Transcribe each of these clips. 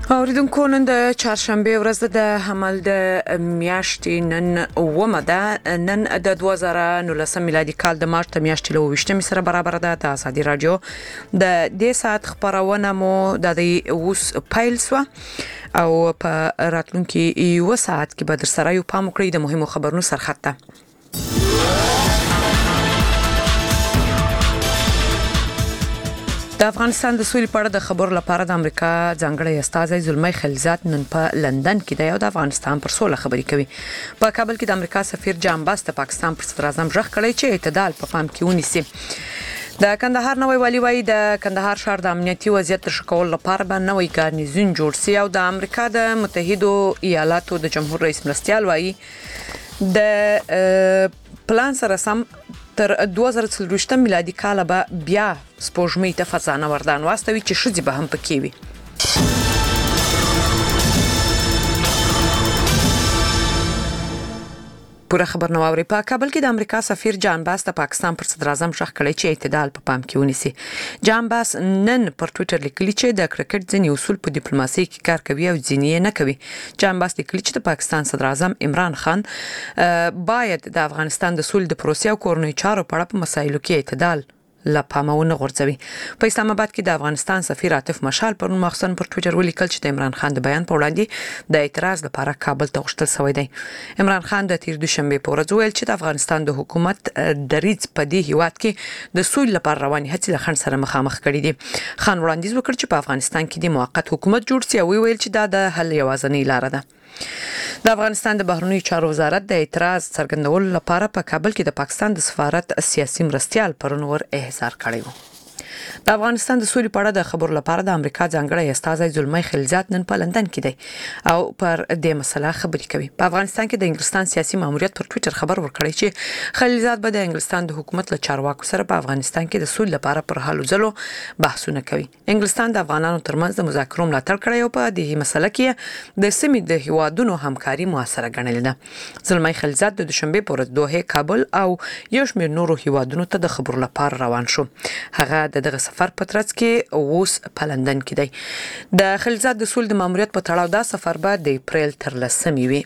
اوریدونکو نن د چهارشنبه ورځ د حمل د میاشتې نن اومه ده نن د 2019 میلادي کال د مارچ میاشتې له 28 سره برابر ده د ازادي رادیو د دې سات خبرونه مو د اوس پایل سو او په راتلونکي یو ساعت کې به در سره یو پام وکړئ د مهمو خبرونو سرخطه. د افغانستان د سولې په اړه د خبرو لپاره د امریکا ځانګړی استازی زلمی خلیلزاد نن په لندن کې د افغانستان پر سوله خبرې کوي. په کابل کې د امریکا سفیر جان باس د پاکستان پر صدر اعظم ژغ کړی چې اعتدال په پام کې ونیسي. د کندهار نوې والی وایي د کندهار ښار د امنیتي وضعیت تر ښه کولو لپاره به نوې ګارنیزون جوړ شي او د امریکا د متحده ایالاتو د جمهور رئیس مرستیال وایي د پلان سره سم تر 2024 میلادي کال به بیا سپوږمۍ ته فضانه وردان واستوي چې ښځې به هم پکې وي. پوره خبر نو اوري. په کابل کې د امریکا سفیر جان باس د پاکستان پر صدر اعظم ژغ کړی چې اعتدال په پام کې ونیسي. جان باس نن پر ټوئیټر لیکلی چې د کرکټ ځینې اصول په ډیپلوماسي کې کار کوي او ځینې نه کوي. جان باس لیکلی چې د پاکستان صدر اعظم عمران خان باید د افغانستان د سولې د پروسې او کورنۍ چارو په اړه په مسایلو کې اعتدال لا پامونه غورځوي. په اسلام آباد کې د افغانستان سفیر عاطف مشال پر مخصن پر ټوئیټر ولیکل چې د عمران خان د بیان په وړاندې د اعتراض لپاره کابل ته غوښتل شوی دی. عمران خان د تیر دوشنبه په ورځ ویل چې د افغانستان د حکومت دریځ په دې هیواد کې د سولې لپاره رواني هڅې له خنډ سره مخامخ کړي دي. خان وړاندیز وکړ چې په افغانستان کې د موقت حکومت جوړ شي او ویل چې دا د حل یوازینۍ لار ده. د افغانستان د بهرنیو چارو وزارت د اعتراض څرګندولو لپاره په کابل کې د پاکستان د سفارت سیاسي مرستیال پرونور احضار کړی و. د افغانستان د سولې په اړه د خبرو لپاره د امریکا ځانګړی استازی زلمی خلیلزاد نن په لندن کې دی او پر دې مسله خبرې کوي. په افغانستان کې د انګلستان سیاسي ماموریت پر ټوئیټر خبر ورکړی چې خلیلزاد به د انګلستان د حکومت له چارواکو سره په افغانستان کې د سولې لپاره پر هلو ځلو بحثونه کوي. انګلستان د افغانانو ترمنځ د مذاکرو ملاتړ کړی او په دې مسله کې د سیمې د هیوادونو همکاري موثره ګڼلې ده. زلمی خلیلزاد د دوشنبه په ورځ دوحه، کابل او یو شمېر نورو هیوادونو ته د خبرو لپاره روان شو. هغه دغه سفر په ترڅ کې اوس په لندن کې دی. د خلیلزاد د سولې د ماموریت په تړاو دا سفر به د اپریل تر 10 وي.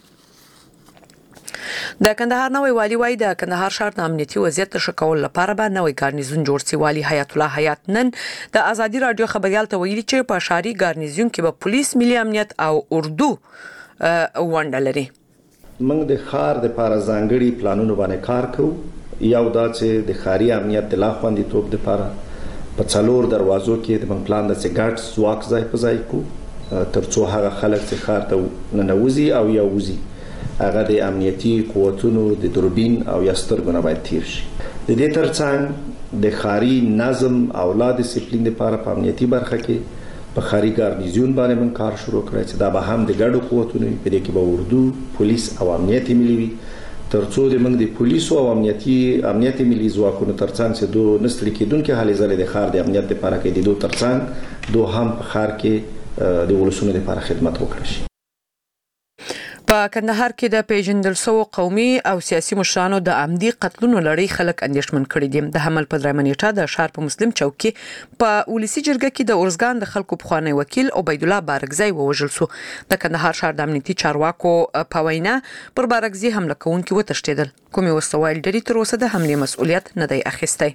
د کندهار نوې والی وایي د کندهار ښار د امنیتي وضعیت ښه کولو لپاره به نوې ګارنیزون جوړ شي. والی حیات الله حیات نن د ازادي رادیو خبريال ته ویلي چې په ښاري ګارنیزون کې به پولیس، ملي امنیت او اردو ونډه لري. موږ د ښار د لپاره ځانګړي پلانونه باندې کار کوو. یو دا چې د ښاري امنیت د لاخوندي توپ لپاره په څلور دروازو کې د پلان د سګاټ ځواک ځای په ځای کو ترڅو هغه خلک چې ښار ته ننوځي او یا وځي هغه د امنیتي قوتونو د دوربین او یا سترګو نه باید تیر شي. د دې ترڅنګ د ښاري نظم او لا ډیسپلین لپاره په امنیتي برخه کې په ښاري ګارنیزون باندې موږ کار شروع کړی چې دا به هم د ګډو قوتونو په دې کې به اردو، پولیس او امنیتي ملي وي ترڅو د موږ د پولیسو او امنیتي ملي ځواکونو ترڅنګ چې دوه نسل کېدونکو هلې ځلې د ښار د امنیت لپاره کې د دوه ترڅنګ دوه هم په ښار کې د ولسونو لپاره خدمت وکړي شي. په کندهار کې د پیژندل شوو قومي او سیاسي مشرانو د عمدي قتلونو لړۍ خلک اندېښمن کړي دي. د حمل په درېمه نیټه د ښار په مسلم چوک کې په ولسی جرګه کې د اورزګان د خلکو پخوانی وکیل عبید الله بارګزی ووژل شو. د کندهار ښار د امنیتي چارواکو په وینا پر بارګزی حمله کوونکي وتښتیدل. کومي وسوایل ډېری تر اوسه د حمله مسؤلیت نه دی اخیستی.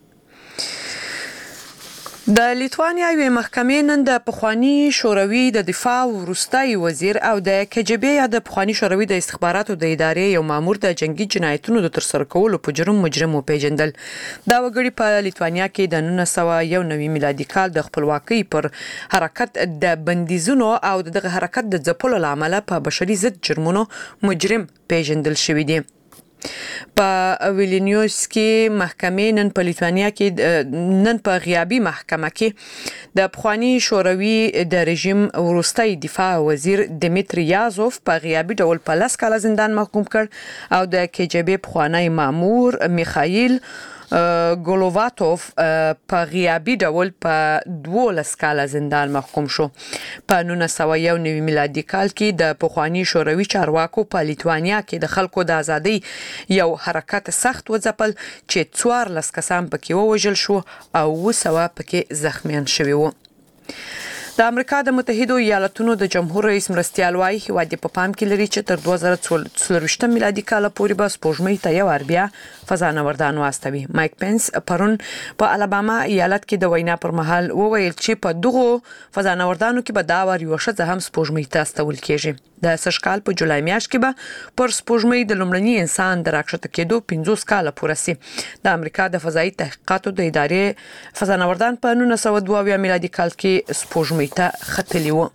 د لیتوانیا یوې محکمې نن د پخوانی شوروي د دفاع وروستي وزیر او د KGB یا د پخوانی شوروي د استخباراتو د ادارې یو مامور د جنگي جنایتونو د ترسره کولو په جرم مجرم وپیژندل. دا وګړي په لیتوانیا کې د 1991 میلادي کال د خپلواکۍ پر حرکت د بندیزونو او دغه حرکت د ځپلو لامل په بشري ضد جرمونو مجرم پیژندل شوی دی. په ویلنیوس کې محکمې نن په لیتوانیا کې نن په غیابی محکمه کې د پخوانی شوروي د رژیم وروستي دفاع وزیر دمیتری یازوف په غیابی ډول په 10 کاله زندان محکوم کړ او د KGB پخوانی مامور میخائیل ګولوواتوف په غیابی ډول په 12 کاله زندان محکوم شو. په 1991 میلادي کال کې د پخوانی شوروي چارواکو په لیتوانیا کې د خلکو د ازادۍ یو حرکت سخت وځپل چې 14 کسان پکې ووژل شو او 200 پکې زخمیان شوي وو. د د امریکا د متحده ایالاتونو د جمهور رئیس مرستیال وايي هیواد په پام کې لري چې تر 2024 میلادي کال پورې به سپوږمۍ ته یو بیا فضانوردان واستوي. مایک پنس پرون په الاباما ایالت کې د وینا پر مهال وویل چې په دغه فضانوردانو کې به دا ور یو شته هم سپوږمۍ ته استول کېږي. د سشکال په جولای میاشت کې به پر سپوږمۍ د لومړني انسان د راکښته کېدو 50 کال پوره سي. د امریکا د فضایي تحقیقاتو د ادارې فضانوردان په 1922 میلادي کال کې سپوږمۍ ته ختلي وو.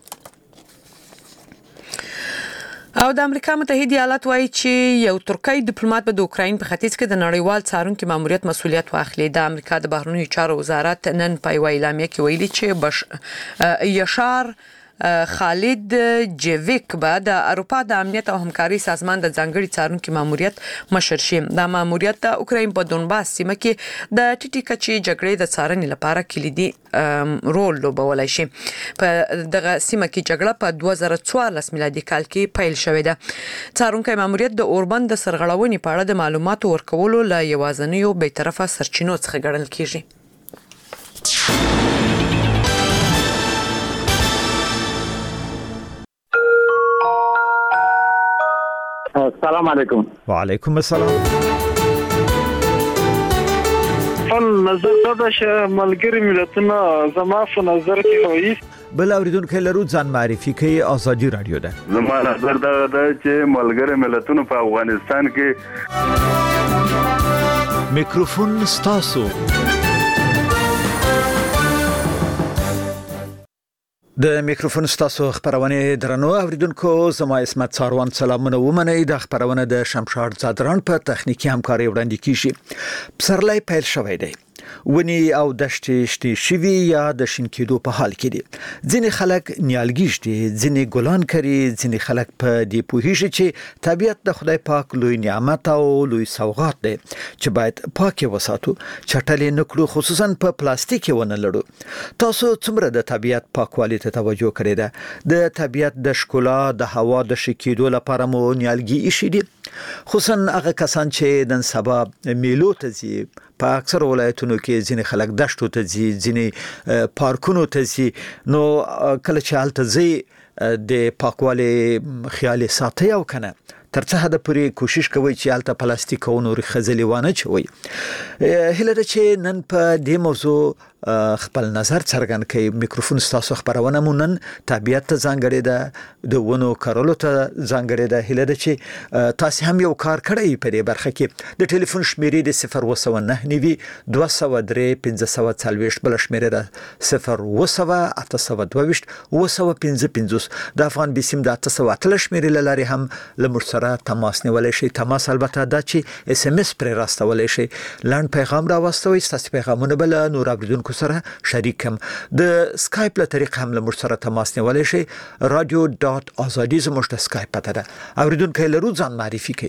او د امریکا متحده ایالات وايي چې یو ترکی ډیپلوماټ به د اوکراین په ختیځ کې د نړیوال څارونکو ماموریت مسولیت واخلي. د امریکا د بهرنیو چارو وزارت نن په اعلامیه کې ویلي چې یشار خالد جویک به د اروپا د امنیت او همکاري سازمان د ځانګړي څارونکو ماموریت مشر شي. دا ماموریت د اوکراین په دونباس سیمه کې د ټیټی کچې جګړې د څارنې لپاره کلیدي رول لوبولای شي. په دغه سیمه کې جګړه په 2014 میلادي کال کې پیل شوې ده. څارونکو ماموریت د اوربند د سرغړونې په اړه د معلوماتو ورکولو له یوازینیو بیطرفه سرچینو څخه ګڼل کیږي. السلام علیکم. وعلیکم السلام. نظر دا چې ملګری ملتونه زما په نظر کې وایي بل اوریدونکو لرو ځان معرفي کوي ازادي رادیو ده. زما نظر دا چې ملګری ملتونه په افغانستان کې میکروفون ستاسو. د میکروفون ستاسو خبرونه درنو اوریدونکو زما اسمت څاروان سلامونه ومنئ. د خبرونه د شمشاد زادران په تخنیکی همکاري وړاندې کیږي. پسرلی پیل شوی دی. ونی او دشتې شتي شوی یا د شین کېدو په حال کې دي. ځینې خلک نیالګي شتي، ځینې ګلان کړي، ځینې خلک په دې پوهیږي چې طبیعت د خدای پاک لوی نعمت او لوی سوغات دی چې باید پاک وساتو، چټلې نکړو، خصوصا په پلاستیک ونه لړو. تاسو څومره د طبیعت پاکوالي ته توجه کړی ده؟ د طبیعت د ښکلا د هوا د شکیدو لپاره مو نیالګي ایښي دي؟ خصوصا هغه کسان چې نن سبا میلو ته ځي. په اکثر ولایتونو کې ځینې خلک دشتو ته ځي، ځینې پارکونو ته ځي. نو کله چې هلته ځي د پاکوالي خیال ساتي او کنه تر څه حد پورې کوشش کوي چې هلته پلاستیک او نور خزلي وانه چوي. هله چې نن په دې موضوع خپل نظر څرګند کړي. میکروفون ستاسو خبرونه مو نن طبیعت ته ځانګړې ده، د ونو کارولو ته ځانګړې ده. هله چې تاسو هم یو کار کړی په دې برخه کې. د ټلیفون شمیرې د 019 203 540 بل شمیرې ده 0 822 255. د افغان بسیم د 808 شمیرې لاري هم لمر سره تماس نیولای شي. تماس البته دا چې اس ام اس پر راستولای شي. لاند پیغام راوستوي. تاسو پیغامونه بل نور اوریدونکو سره شریکم. د سکایپ له طریق هم لمر سره تماس نیولای شي. radio.azadi زموږ د سکایپ پته ده. اوریدونکو لرو ځان معرفي کوي.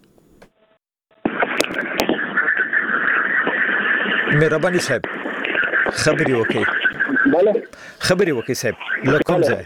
مهرباني صاحب خبري وکړئ. بله خبري وکړئ صاحب. لکم ځای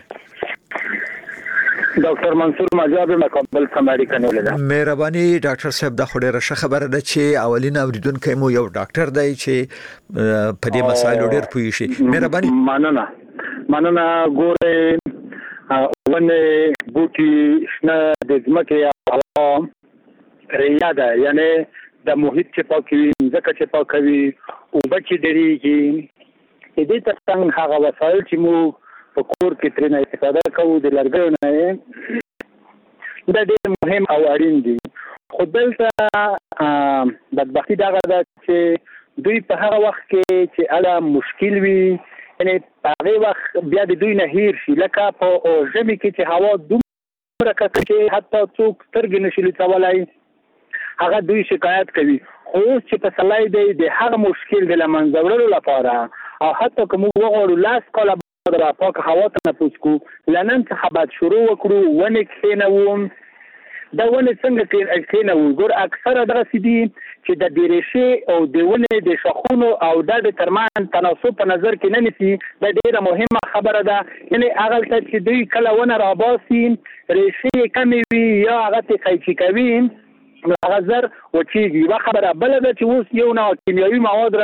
ډاکټر منصور مجاب مقبل امریکا نه ولیدا. مهرباني ډاکټر صاحب د خوړې رشه خبره ده چې اولین اوریدونکو مو یو ډاکټر دی چې په دې مسایلو ډېر پوهی شي. مهرباني. مننه ګوره ونه بوټي شنه د ځمکې هوا ریاده یعنی د محیط چې پاکوي، ځکه چې پاکوي او بچي ډېریږي. دې ترڅنګ هغه وسایل چې مو په کور کې ترنه استفاده کوو د لرګیو نه دا ډېر مهم او اړین دي. خو دلته بدبختي دغه ده چې دوی په هغه وخت کې چې اله مشکل وي، یعنی په هغه وخت بیا د دوی نه هیر شي. لکه په ژمي کې چې هوا دومره ککړه چې حتی څوک سترګې نشي لیدلی، هغه دوی شکایت کوي. خو اوس چې پسرلی دی د هغه مشکل د له منځه وړلو لپاره او حتی که موږ وغواړو 10 کاله د پاکه هوا ته نفوذ کړو، له نن څخه باید شروع وکړو. ونې کښېنوو. دا ونې څنګه کښېنوو؟ ګوره اکثره دغسې دي چې د ډېرېشې او د ونې د شاخونو او د ترمنځ تناسب په نظر کې نه نیسي. دا ډېره مهمه خبره ده. یعنې هغلته چې دوی کله ونه راباسي، ریښې یې کمې وي یا هغه ترې قیچي کوي، هغه زر وچېږي. یوه خبره بله ده چې اوس یو نوع کیمیاوي مواد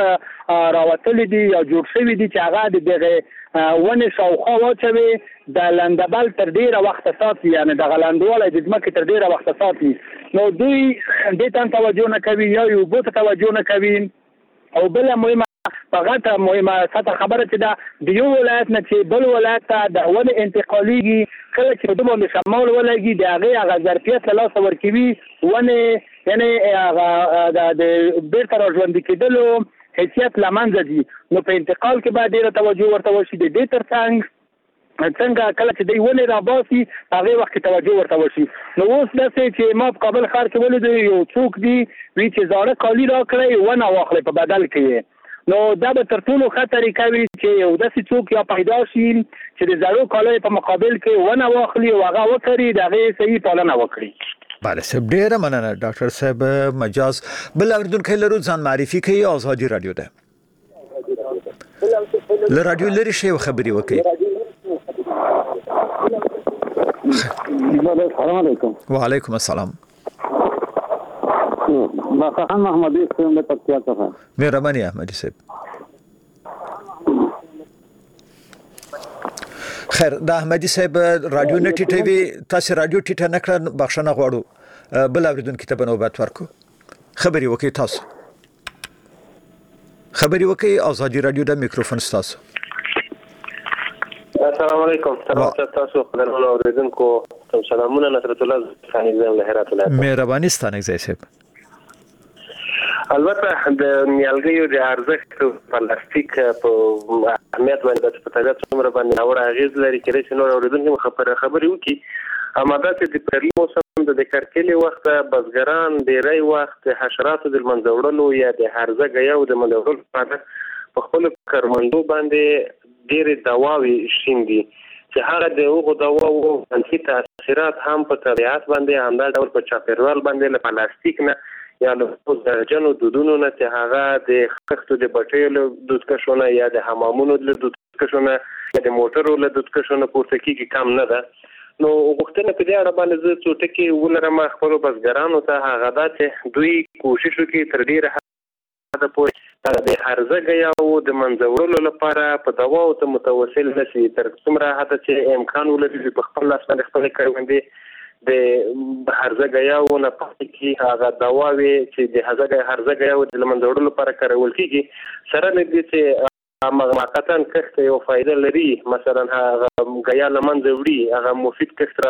راوتل دي یا جوړ شوی دي چې هغه دغه ونه شاوخوا واچوي د لندبل تر ډیره وخت ساتي یعنی د غلندواله د ځمکې تر ډیره وخت ساتي نو دوی دې ته توجه نه کوي یا یو بوت توجه نه کوي او بل مهمه فقط مهمه ستاسو خبره چې دا د یو ولایت نه چې بل ولایت ته د ونه انتقالیږي کله چې د باندې شمال ولګي د هغه ظرفیت له لاس ورکوي ونه یعنی هغه د بیرته راژوندي کېدلو حیثیت لمنځه دي نو په انتقال کې باید ډیره توجه ورته وشي د دې ترڅنګ څنګه کله چې دی ونه راباسي هغه وخت توجه ورته وشي نو اوس داسې چې ما په کابل ښار کې ولید یو څوک دی وی چې زاړه کالي راکړي ونه واخلي په بدل کې نو دا به تر ټولو ښه طریقه وي چې یو داسې څوک یا پیدا شي چې د زړو کالیو په مقابل کې ونه واخلي او هغه وکړي د هغې صحیح پالنه وکړي. بله صاحب ډیره مننه ډاکټر صاحب مجاز بل اوریدونکو لرو ځان معرفي کوي ازادي رادیو ده له رادیو لري شی خبري وکړي. السلام علیکم. وعلیکم السلام. خان محمدی صاحب د پکتیا څخه. مهرباني احمدی صاحب. خیر د احمدی صاحب رادیو نټی ټي وي تاسو رادیو ټیټه نکړه بخښنه غواړو بل اوریدونکو ته نوبت ورکو خبري وکي تاسو خبري وکي ازادي رادیو د میکروفون تاسو. السلام علیکم تاسو خبرونه اوریدونکو ته سلامونه نصرت الله خان زم له هرات ولایت. مهرباني ستانه صاحب. البته د نیالګیو د ارزښت پلاستیک په اهمیت باندې په طبیعت څومره باندې اور اغیز لري چې نور اوریدونکو خبرې وکي اماده چې د پرلی موسم د کرکلي وخت بزګران ډیری وخت حشراتو د منځوړلو یا د هرزه غیاو د منځوړلو په خپل کارمندو باندې ډیر دواوی شیندي چې هغه د هغو دواو منفي تاثیرات هم په طبیعت باندې همدا ډول په چاپیریال باندې له پلاستیک نه یا له زهرجنو دودونو نه چې هغه د خښتو د بټیو له دودکشونه یا د حمامونو له دودکشونه یا د موټرو له دودکشونه پورته کېږي کم نه ده. نو غوښتنه په دې اړه باندې زه څو ټکي ولرم خپلو بزګرانو ته هغه دا چې دوی کوشش وکړي تر ډیره حده پورې د هرزه غیاو د منځوړلو لپاره په دواو ته متوسل نشي تر څومره حده چې امکان ولري په خپل لاس باندې خپل کروندې د هرزه غیاو نه پاتې کی هغه دواوی چې د هرزه غیاو د منځوړلو لپاره کارول کیږي سره لدې چې موقتا کښت یو فائدہ لري مثلا هغه غیا لمنځه وړي هغه مفید کښت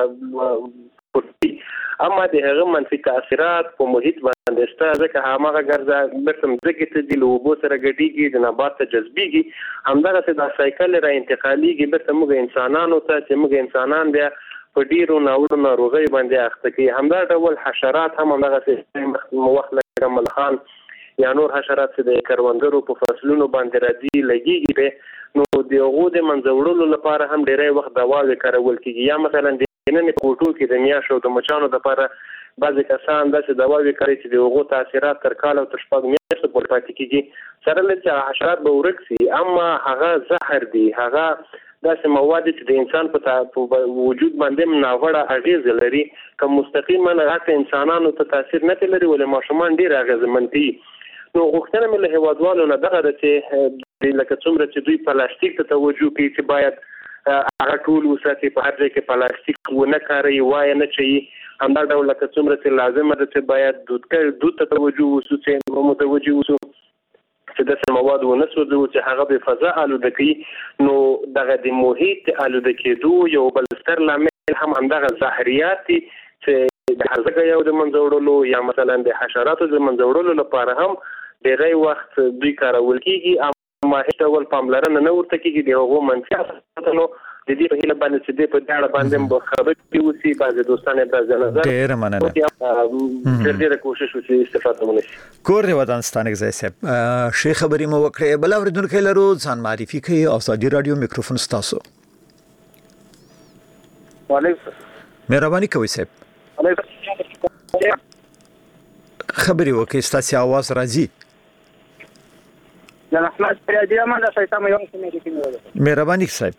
را اما د هغه منفي تاثیرات په محیط باندې ستاسو ځکه هغه ګرځا برتم ځکه ته د لوبو سره ګډيږي د نبات ته جذبيږي همدغه څه د سایکل را انتقاليږي برتم موږ انسانانو ته چې موږ انسانان بیا په ډیرو ناوړو ناروغۍ باندې اخته کوي همدا ډول حشرات هم همدغه څه وخت لکه ملخان یا نور حشرات چې د کروندګرو په فصلونو باندې راځي لګيږي نو د هغو د منځوړلو لپاره هم ډیری وخت دواوې کارول کیږي یا مثلا د نن په کوټو کې د میاشو د مچانو لپاره بعضی کسان داسې دواوې کوي چې د هغو تاثیرات تر کال او تر شپږ میاشتو پورې پاتې کیږي سره له چې حشرات به ورک شي اما هغه زهر دي هغه داسې مواد چې د انسان په وجود باندې مناوړه اغیز لري کوم مستقیما هغه انسانانو ته تاثیر نه لري ولې ماشومان ډیر اغیزمن دي. نو غوښتنه مې له هیوادوالو نه دغه ده چې لکه څومره چې دوی پلاستیک ته توجه کوي چې باید هغه ټول وساتي په هر ځای کې پلاستیک ونه کاروي وای نه چي همدا ډول لکه څومره چې لازم ده چې باید دود ته توجه وسو چې متوجه وسو چې د مواد ونه سوځو چې هغه به فضا آلوده کوي نو دغه د محیط آلوده کېدو یو بل ستر لامل هم همدغه زهريات چې د هرزه یو د منځوړلو یا مثلا د حشراتو د منځوړلو لپاره هم ډېری وخت دوی کارول کیږي اما هیڅ ډول پاملرنه نه ورته کیږي د هغو منفي اثراتو د دې په هیله باندې چې د په دې اړه باندې خبرې کوي بعضې دوستانه بعضې نظر ډېر مننه ډېر کوشش وکړي استفاده ونشي کور دی ودانستانه ځای صاحب شي خبرې مو وکړې بل اوریدونکو لرو ځان معرفي کوي ازادي رادیو میکروفون تاسو وعلیکم مهرباني کوي صاحب خبرې وکړئ ستاسو आवाज راځي د احمد پریادي امانه شایسته مې یو څه مې لیکلي مهرباني صاحب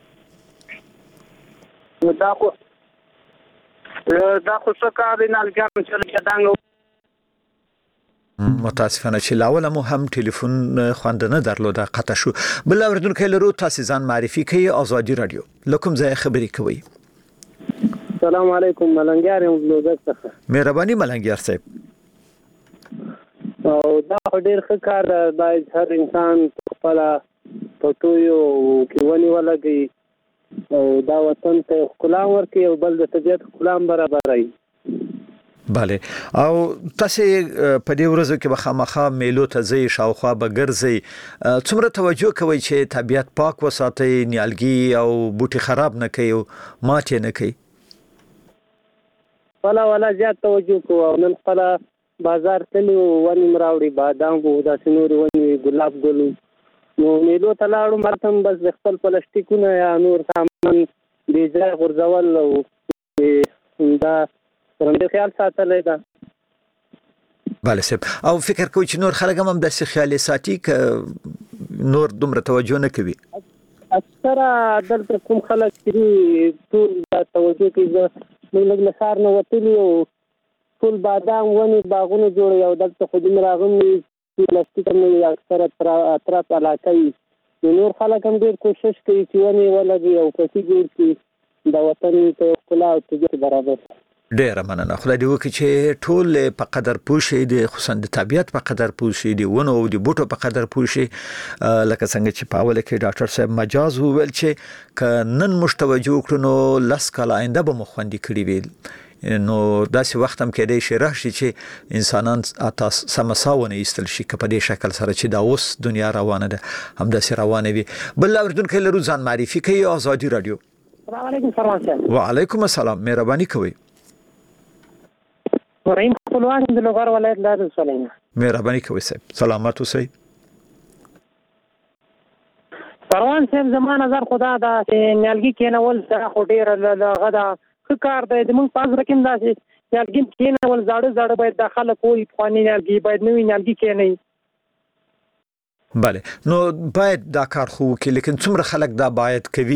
دا خو څه کار دی نه لګم چې دانګو متاسفانه چې لاول مو هم ټلیفون خواندنه درلوده قطع شو. بل اوریدونکو لرو تاسو ځان معرفي کوي ازادي رادیو لکم ځای خبري کوي. السلام علیکم ملنګیار یم بلوزک څخه. مهرباني ملنګیار صاحب. او دا ډېر ښه کار دی هر انسان خپل پټویو کې ونی ولګي او دا وطن ته ښکلا ورکړي او بل د طبیعت ښکلا برابروي. بله او تاسو په دې ورځو کې به خامخا میلو ته ځئ شاوخوا به ګرځئ څومره توجه کوئ چې طبیعت پاک وساتئ نیالګي او بوټي خراب نه کړئ او ماتې نه کړئ؟ ولا زیات توجه کوو او نن خپل بازار تلو ونې مراوړي بادام وو داسې نور ونې ګلاب ګل نو میلو ته لاړو مرتم بس د خپل پلاستیکونه یا نور سامان بې ځای غورځول او دا څنګه خیال ساتل دا. بله صاحب او فکر کوي چې نور خلک هم داسې خیال ساتي ک نور دومره توجه نه کوي؟ اکثره دلته کوم خلک چې ټول توجه کوي موږ له ښار نه وتلي او ټول بادام ونې باغونه جوړوي او دلته خو دومره راغلي پلاستیک هم نه اکثره اطراف علاقه وي نور خلک هم ډېر کوشش کوي چې ونې ولګي او پسې جوړ کړي د وطن ته ښکلا او طبیعت برابر. ډیره مننه خدای دې وکړي چې ټول په قدر پوه شي د خصوصا د طبیعت په قدر پوه شي د ونو او د بوټو په قدر پوه شي لکه څنګه چې په اوله کې ډاکټر صاحب مجاز وویل چې ک نن مشتوجو کړو نو لس کال آینده به مخوندي کړی وي نو داسې وخت هم کېدای شي راشي چې انسانان تاسو سمساونه ایستل شي په دې شکل سره چې دا اوس دنیا روانه ده هم داسې روانه وي. بل اوریدونکو لرو ځان معرفي کوي ازادي رادیو. السلام علیکم فرمان. وعلیکم السلام مهرباني کوي. مریم خپلوان د لوګر ولایت لاره سلیمه. مهرباني کوي صاحب سلامات اوسئ. پروان صاحب زما نظر خدا دا چې نیالګي کېنول دا خو ډېر غدا ښه کار دی د موږ پاس رقم دا چې نیالګي کېنول زاړه باید د خلک وي پخواني نیالګي باید نوي نیالګي کېني. بله نو باید دا کار خو وکړي لیکن څومره خلک دا باید کوي؟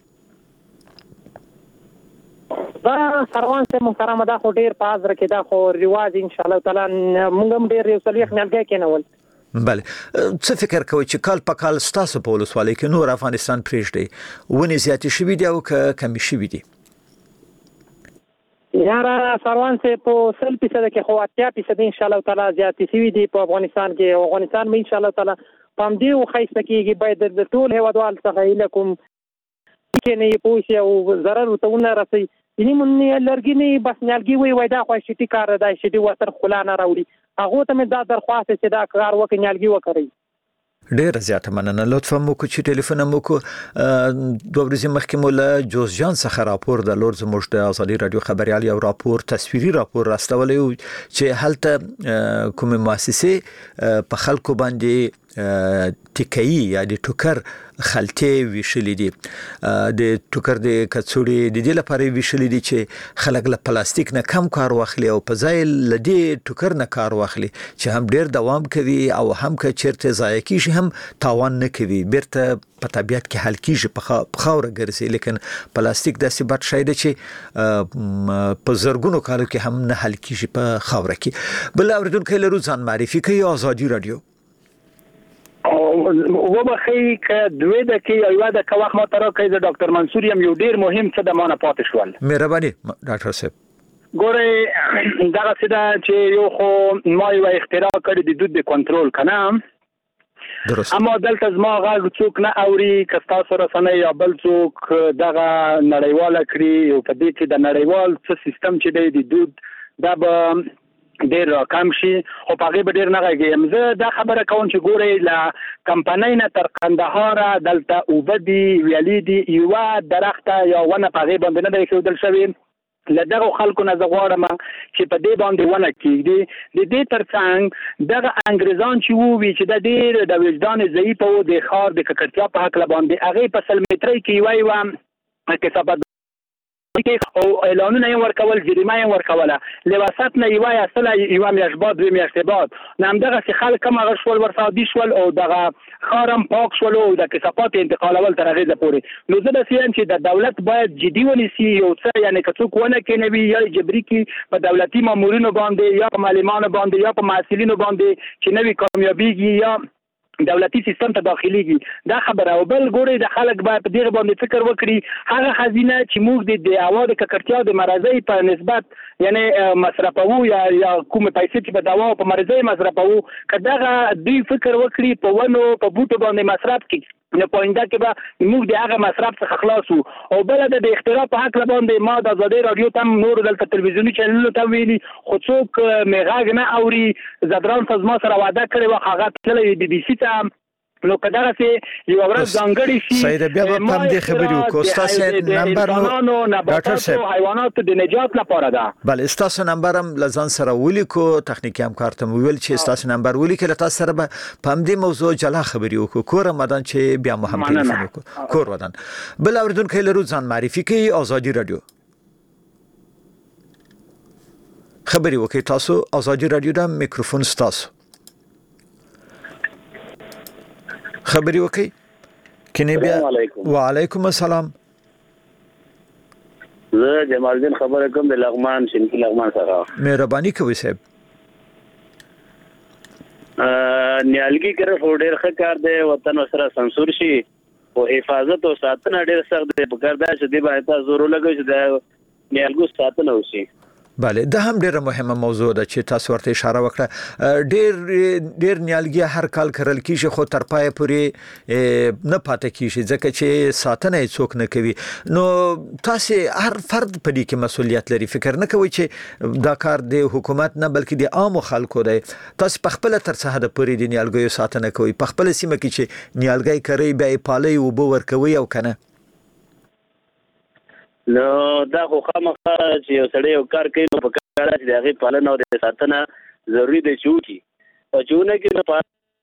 دا کاروان سے محترم دا خو ډیر پاز رکې دا خو رواج ان شاء الله تعالی موږ هم ډیر یو صلیح نیالګي کېنول. بله څه فکر کوي چې کال په کال ستاسو په ولسوالۍ کې نور افغانستان پرېږدي ونې زیاتې شوي دي او کمې شوي دي؟ یاره کاروان سے په 100% کې خو 80% ان شاء الله تعالی زیاتې شوي دي په افغانستان کې او افغانستان مې ان شاء الله تعالی پام دی او خیسته کېږي باید د ټول هیوادوال څخه لکم کې نه پوښي او ضرر وتونه رسي یعنی مونږ لرګي نه بس نیالګي وای دا خو شتي کار دی شتي وتر خلا نه راوړي هغه ته مې دا درخواست چې دا کار وکړي نیالګي وکړي. ډیر زیاته مننه لطفا مو کو چې ټلیفون مو کو دوه ورځې مخکې مو له جوزجان څخه راپور د لور زموږ د ازادي رادیو خبريال یو راپور تصویري راپور راستولی چې هلته کومه مؤسسه په خلکو باندې ټیکای یا د ټوکر خلټې ویشلې دي د ټوکر د کڅوړې د دې لپاره ویشلې دي چې خلک له پلاستیک نه کم کار واخلي او په ځای له دې ټوکر نه کار واخلي چې هم ډیر دوام کوي او هم که چیرته ضایع کیږي هم تاوان نه کوي بیرته په طبیعت کې حل کیږي په خاور ګرځي لیکن پلاستیک داسې بد شی دی چې په زرګونو کالو کې هم نه حل کیږي په خاور کې. بل اوریدونکو لرو ځان معرفي کوي ازادي رادیو. وبخې ک دوی د کې یو د کوخ متره کې د ډاکټر منصور یم یو ډیر مهم څه د مانه پاتې شول. مهرباني ډاکټر صاحب. ګوره دا څه دا چې یو خو ما یو اختراع کړی د دود کنټرول کنه درست اما دلته زما غږ څوک نه اوري کستا سره سنه یا بل څوک دغه نړیواله کړی او په دې کې د نړیوال څه سیستم چې دی د دود دا به ډیر کم شي او پاګه به ډیر نه غږیم. زه دا خبره کوم چې ګورې لا کمپنۍ نه تر قندهار دلته وبدي ویلي دي یو درخته یا ونه پاګه باندې نه دی کېدل شوی لدغه خلکو نه زغواړم چې په دې باندې ونه کېږي د دې ترڅنګ دغه انګریزان چې وو چې د ډیر د وجدان ضعیف او د خار د ککړتیا په حق باندې هغه په سل متري کې وای و کثافت کې او اعلانونه یې ورکول جریمه یې ورکوله لواسط نه یو اصله یو میاشت بعد دوه میاشتې بعد نام دغه خلک هم هغه شول ورسادي شول او دغه خارم پاک شول او د کثافات انتقالول تر هغه پورې نو زه د سیم چې د دولت باید جدي ونیسي یو څه یعنی که څوک ونه کوي یا جبري کې په دولتي مامورینو باندې یا په معلمانو باندې یا په محصلینو باندې چې نوې کامیابیږي یا دولتي سیستم ته داخليږي دا خبره او بل ګوري د خلک باید په دغه باندې فکر وکړي هغه خزینه چې موږ د هوا د ککړتیا د مرزي په نسبت یعنی مصرفو یا کوم پیسې چې په دوا او په مرزي مصرفو کداغه دوی فکر وکړي په ونو په بوټو باندې مصرف کړي نو پوینده کې به موږ د هغه مصرف څخه خلاصو او بل د اختراع په حق باندې ما د آزادي رادیو تم نور د تلویزیونی چینلونو ته ویلي خو څوک میغاګ نه اوري زدران فزما سره وعده کړی و هغه تللی بي بي سي ته نو کداغه سي یو ورځ ځانګړی شي سید بیا په دې خبرې وکړو تاسو نمبر نو ډاکټر صاحب حیوانات د نجات لپاره ده بل تاسو نمبر هم لزان سره ولیکو تخنیکی همکار ته ویل چې تاسو نمبر ولیکل تاسو سره په دې موضوع جلا خبرې وکړو کور مدان چې بیا مهم ټلیفون وکړو کور ودان بل اوردونکو لرو ځان معرفي کوي آزادي رادیو خبرې وکړي تاسو آزادي رادیو دا میکروفون تاسو خبري وکي کني بیا وعليكم السلام زه جمال الدین خبره کوم د لغمان شنکی لغمان څخه مهرباني کوي صاحب نیالګي کړه فوډر خکار دی وطن سره سنسور شي او حفاظت او ساتنه ډېر سخت دی په کار دا چې دی باید زور لګوي چې د نیالګو ساتنه وشي بله دا هم ډیره مهمه موضوع ده چې تاسو ورته اشاره وکړه ډیر نیالګي هر کال کرل کیږي خو تر پای پورې نه پاتې کیږي ځکه چې ساتنه څوک نه کوي نو تاسو هر فرد په دې کې مسؤلیت لري فکر نه کوي چې دا کار د حکومت نه بلکې د عام خلکو دی تاسو په خپل تر څه د پورې د نیالګیو ساتنه کوي په خپل سیمه کې چې نیالګي کوي به پالي او بو ور کوي او کنه نو دا خو خامخا چې یو سړی یو کار کوي نو په کار چې هغه پالنه او د ساتنه ضروری دی چې چونه کې نه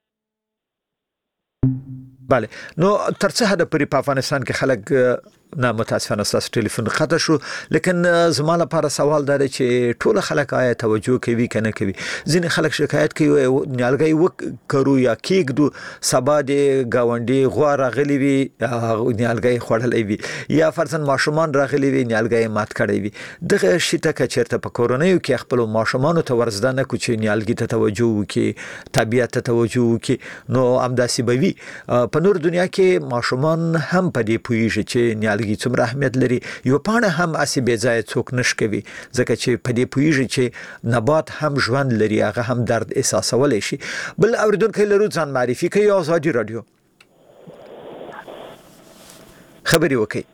بله نو تر څه حد پورې په افغانستان کې خلک نه متاسفانه تاسو ټلیفون خطا شو لیکن زما لپاره سوال دا دی چې ټول خلک آیا توجه کوي کنه کوي ځینې خلک شکایت کوي نیالګي وکړو یا کېږدو سبا د گاونډي غوا راغلي وي نیالګي خوړلې وي یا فرضاً ماشومان راغلي وي نیالګي مات کړی وي دغه شیته که چیرته په کورونیو کې خپل ماشومانو ته ورزده نه کوي چې نیالګي ته توجه وکړي طبيعت ته توجه وکړي نو امداسي به وي په نور دنیا کې ماشومان هم په دې پوهیږي چې نیالګي څومره اهمیت لري یو پانه هم اسی بے ځای څوک نش کوي ځکه چې په دې پوهیږي چې نبات هم ژوند لري هغه هم درد احساسول شي بل اوریدونکو لرو ځان معرفي کوي آزادي رادیو خبري وکي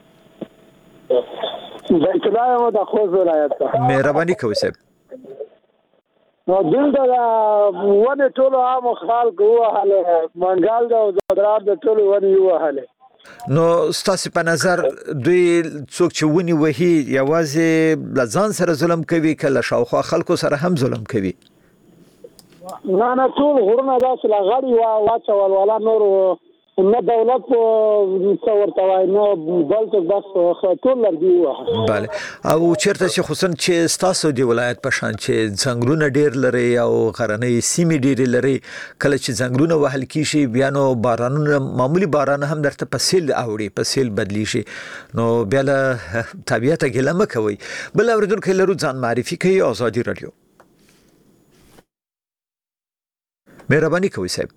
بیت الله د خوځ ولایت مهرباني کوي صاحب نو دلته ونه ټول عام خلک وهاله منګال د زدران د ټول ونه وهاله نو ستاسو په نظر دوی څوک چې ونی وهي یوازې لزان سره ظلم کوي کله شاوخوا خلکو سره هم ظلم کوي نه ټول غرونه داسې لغړی واچول ولا نور نه دولت څورته وای نو بلته بس ټول لري واه bale او چیرته چې خصوصا چې ستاسو دی ولایت په شان چې څنګهونه ډیر لري او غرنۍ سیمې ډیر لري کله چې څنګهونه وهل کیږي بیا نو بارانونه معمولی باران هم درته په سیل اوړي په سیل بدلی شي نو بیا له طبيعت ګلمه کوي بل اوریدونکو لرو ځان معرفي کوي آزادي رادیو مهرباني کوي صاحب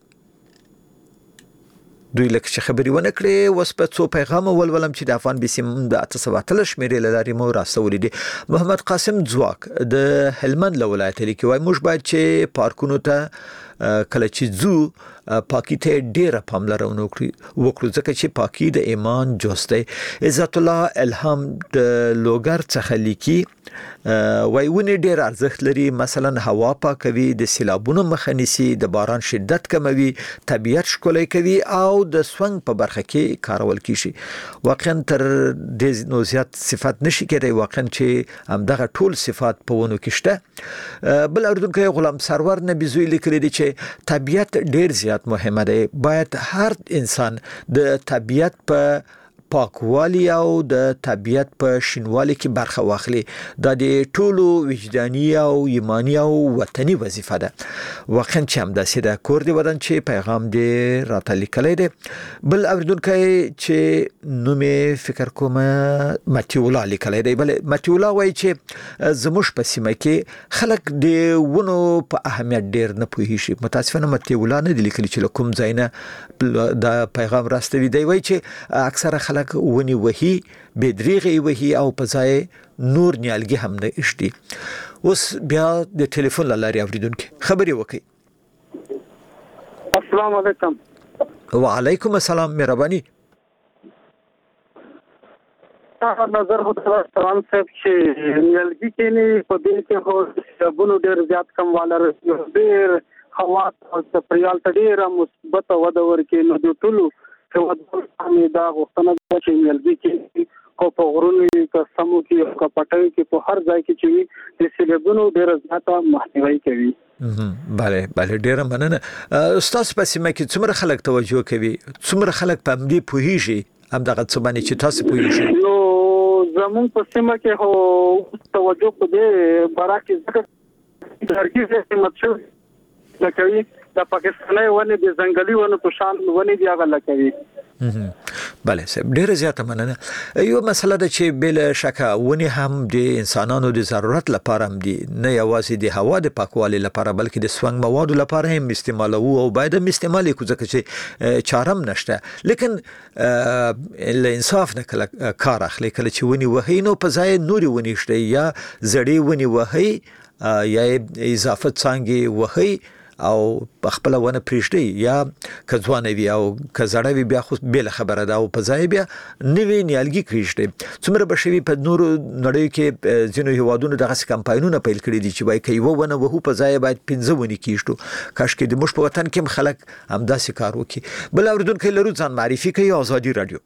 دوی لکه چې خبري ونه کړې وس په څو پیغام ولولم چې د افغان بسم د 813 شمیرې لاري مو راستولې دي محمد قاسم ځواک د هلمند ولایت لیکي وای موږ باید چې پارکونو ته کله چې زو پاکي ته ډیره پاملرنه وکړو ځکه چې پاکي د ایمان جز دی عزت الله الهام د لوګر څخه لیکي وای ونی ډیر ارزښت لري مثلا هوا پاکوي د سیلابونو مخه نیسي د باران شدت کموي طبيعت ښکلي کوي او د سونګ په برخه کې کارول کیږي واقعا تر د نو زیات صفات نشي کېدای واقعا چې همدغه ټول صفات په ونو کې شته بل اردوونکو غلام سرور نبی زوی لیکلی دی چې طبيعت ډیر زیات مهمه دی باید هر انسان د طبيعت په پاکوالي او د طبيعت په شینوالي کې برخه واخلي. دا د ټولو وجداني او ایمانی او وطني وظیفه ده. واقعا چې هم داسې ده. کور دی ودان چې پیغام دی راته لیکلی دی. بل اوریدونکی چې نومې فکر کوم متي الله لیکلی دی. بل متي الله وایي چې زموږ په سیمه کې خلک د ونو په اهمیت ډیر نه پوهیږي. متاسفانه متي الله نه دی لیکلی چې کوم ځای نه دا پیغام راستوي. دی وایي چې اکثره خلک ونی وهي به دریغه وهي او په ځای نور نیالګي هم نه اشتي. اوس بیا د ټلیفون لاري اوریدونکو خبري وکي. السلام علیکم. وعلیکم السلام. مهرباني. نظر هو تران صاحب چې نیالګي کې نه په دې کې هو بونو ډیر زیات کم والا ډیر هوا او چاپیریال ته ډیره مثبت وده ورکړي. نو د ټولو هیوادونو دا غوښتنه ده چې نیالګي کې کو په غرونو کې سمو کې او پټي کې په هر ځای کې چې د سیلابونو ډیره زیاته مخنیوي کوي. بله ډیره مننه. استاد په سیمه کې څومره خلک توجه کوي؟ څومره خلک په دې پوهیږي هم دغه څه باندې چې تاسو پوهیږئ؟ نو زمون په سیمه کې هو توجه په دې برعکس ځکه درګي چې متشو لکوي د پاکستاني ونه د ځنګلي ونه په شان ونه دی هغه لکوي. بله سب ډیره زیاته مننه. یو مسله ده چې بل شکه ونی هم د انسانانو د ضرورت لپاره هم دي، نه یوازې د هوا د پاکوالي لپاره بلکې د سونګ موادو لپاره هم استعمالوو او باید هم استعمال کو ځکه چې چارم نشته. لیکن له انصاف نه کله کار اخلي کله چې ونی وهي نو په ځای نوري ونی شته یا زړې ونی وهي یا اضافه څنګه وهي او خپل ونه پریشتي یا کځوانه وی او کزړه وی بیا خو بل خبره ده او په ځای بیا نوی نیالګي کریشتي. څومره بشوي په نور نړۍ کې ځینو هیوادونو دغه کمپاینونه پیل کړی دي چې وای کوي ونه وهو په ځای باید 15 ونی کیشتو. کاش کې د مش په وطن کې خلک همداسې کار وکړي. بل اوریدونکو لرو ځان معرفي کوي. آزادي رادیو.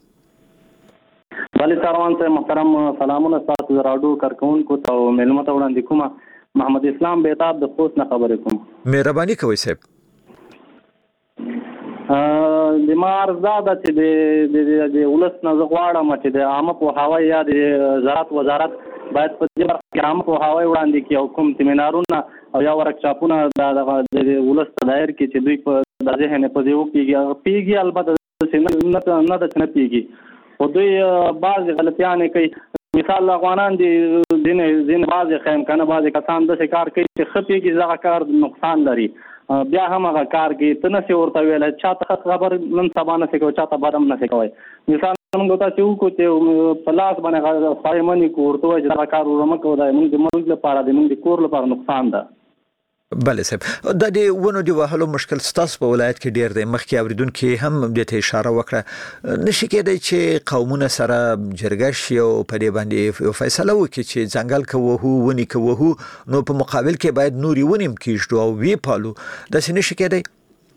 بله کاروان ته محترم سلامونه تاسو راډیو کارکونکو ته ملمت وړاندې کوم. محمد اسلام بیتاب د خوست نه خبرې کوم. مهرباني کوئ صاحب. د مارزه د چې د ولس نه غواړم چې د عامه په هوای یا د زراعت وزارت باید په دې برخه کې عامه په هوای وړاندې کې او کوم سیمینارونه او یا ورکشاپونه د ولس دایر کې چې دوی په د ذهن په دې پیږي البته نه د پیږي او دوی بعض غلطیان کوي. مثال افغانان دي دین بعض خیم کنه بعض کسان د کار کوي چې خپي کې زغه کار نقصان لري بیا هم هغه کار کې تنه سي ورته ویل چاته خبر نن سبا نه کوي چاته بادم نه کوي. مثال موږ ته چې کو ته پلاس باندې فایمنی کوړته چې دا کار ورمه کوي موږ د ملک لپاره د موږ کور لپاره نقصان ده. بله صاحب د دې ونو دی وهلو مشکل ستاسو په ولایت کې ډیر دی. مخکې اوریدونکو هم د ته اشاره وکړه نشي کېدای چې قومونه سره جرګه شي او په دې باندې فیصله وکړي چې ځنګل کوو ونی کوو نو په مقابل کې باید نوري ونیم کېشتو او وی پالو. دا څه نشي کېدای.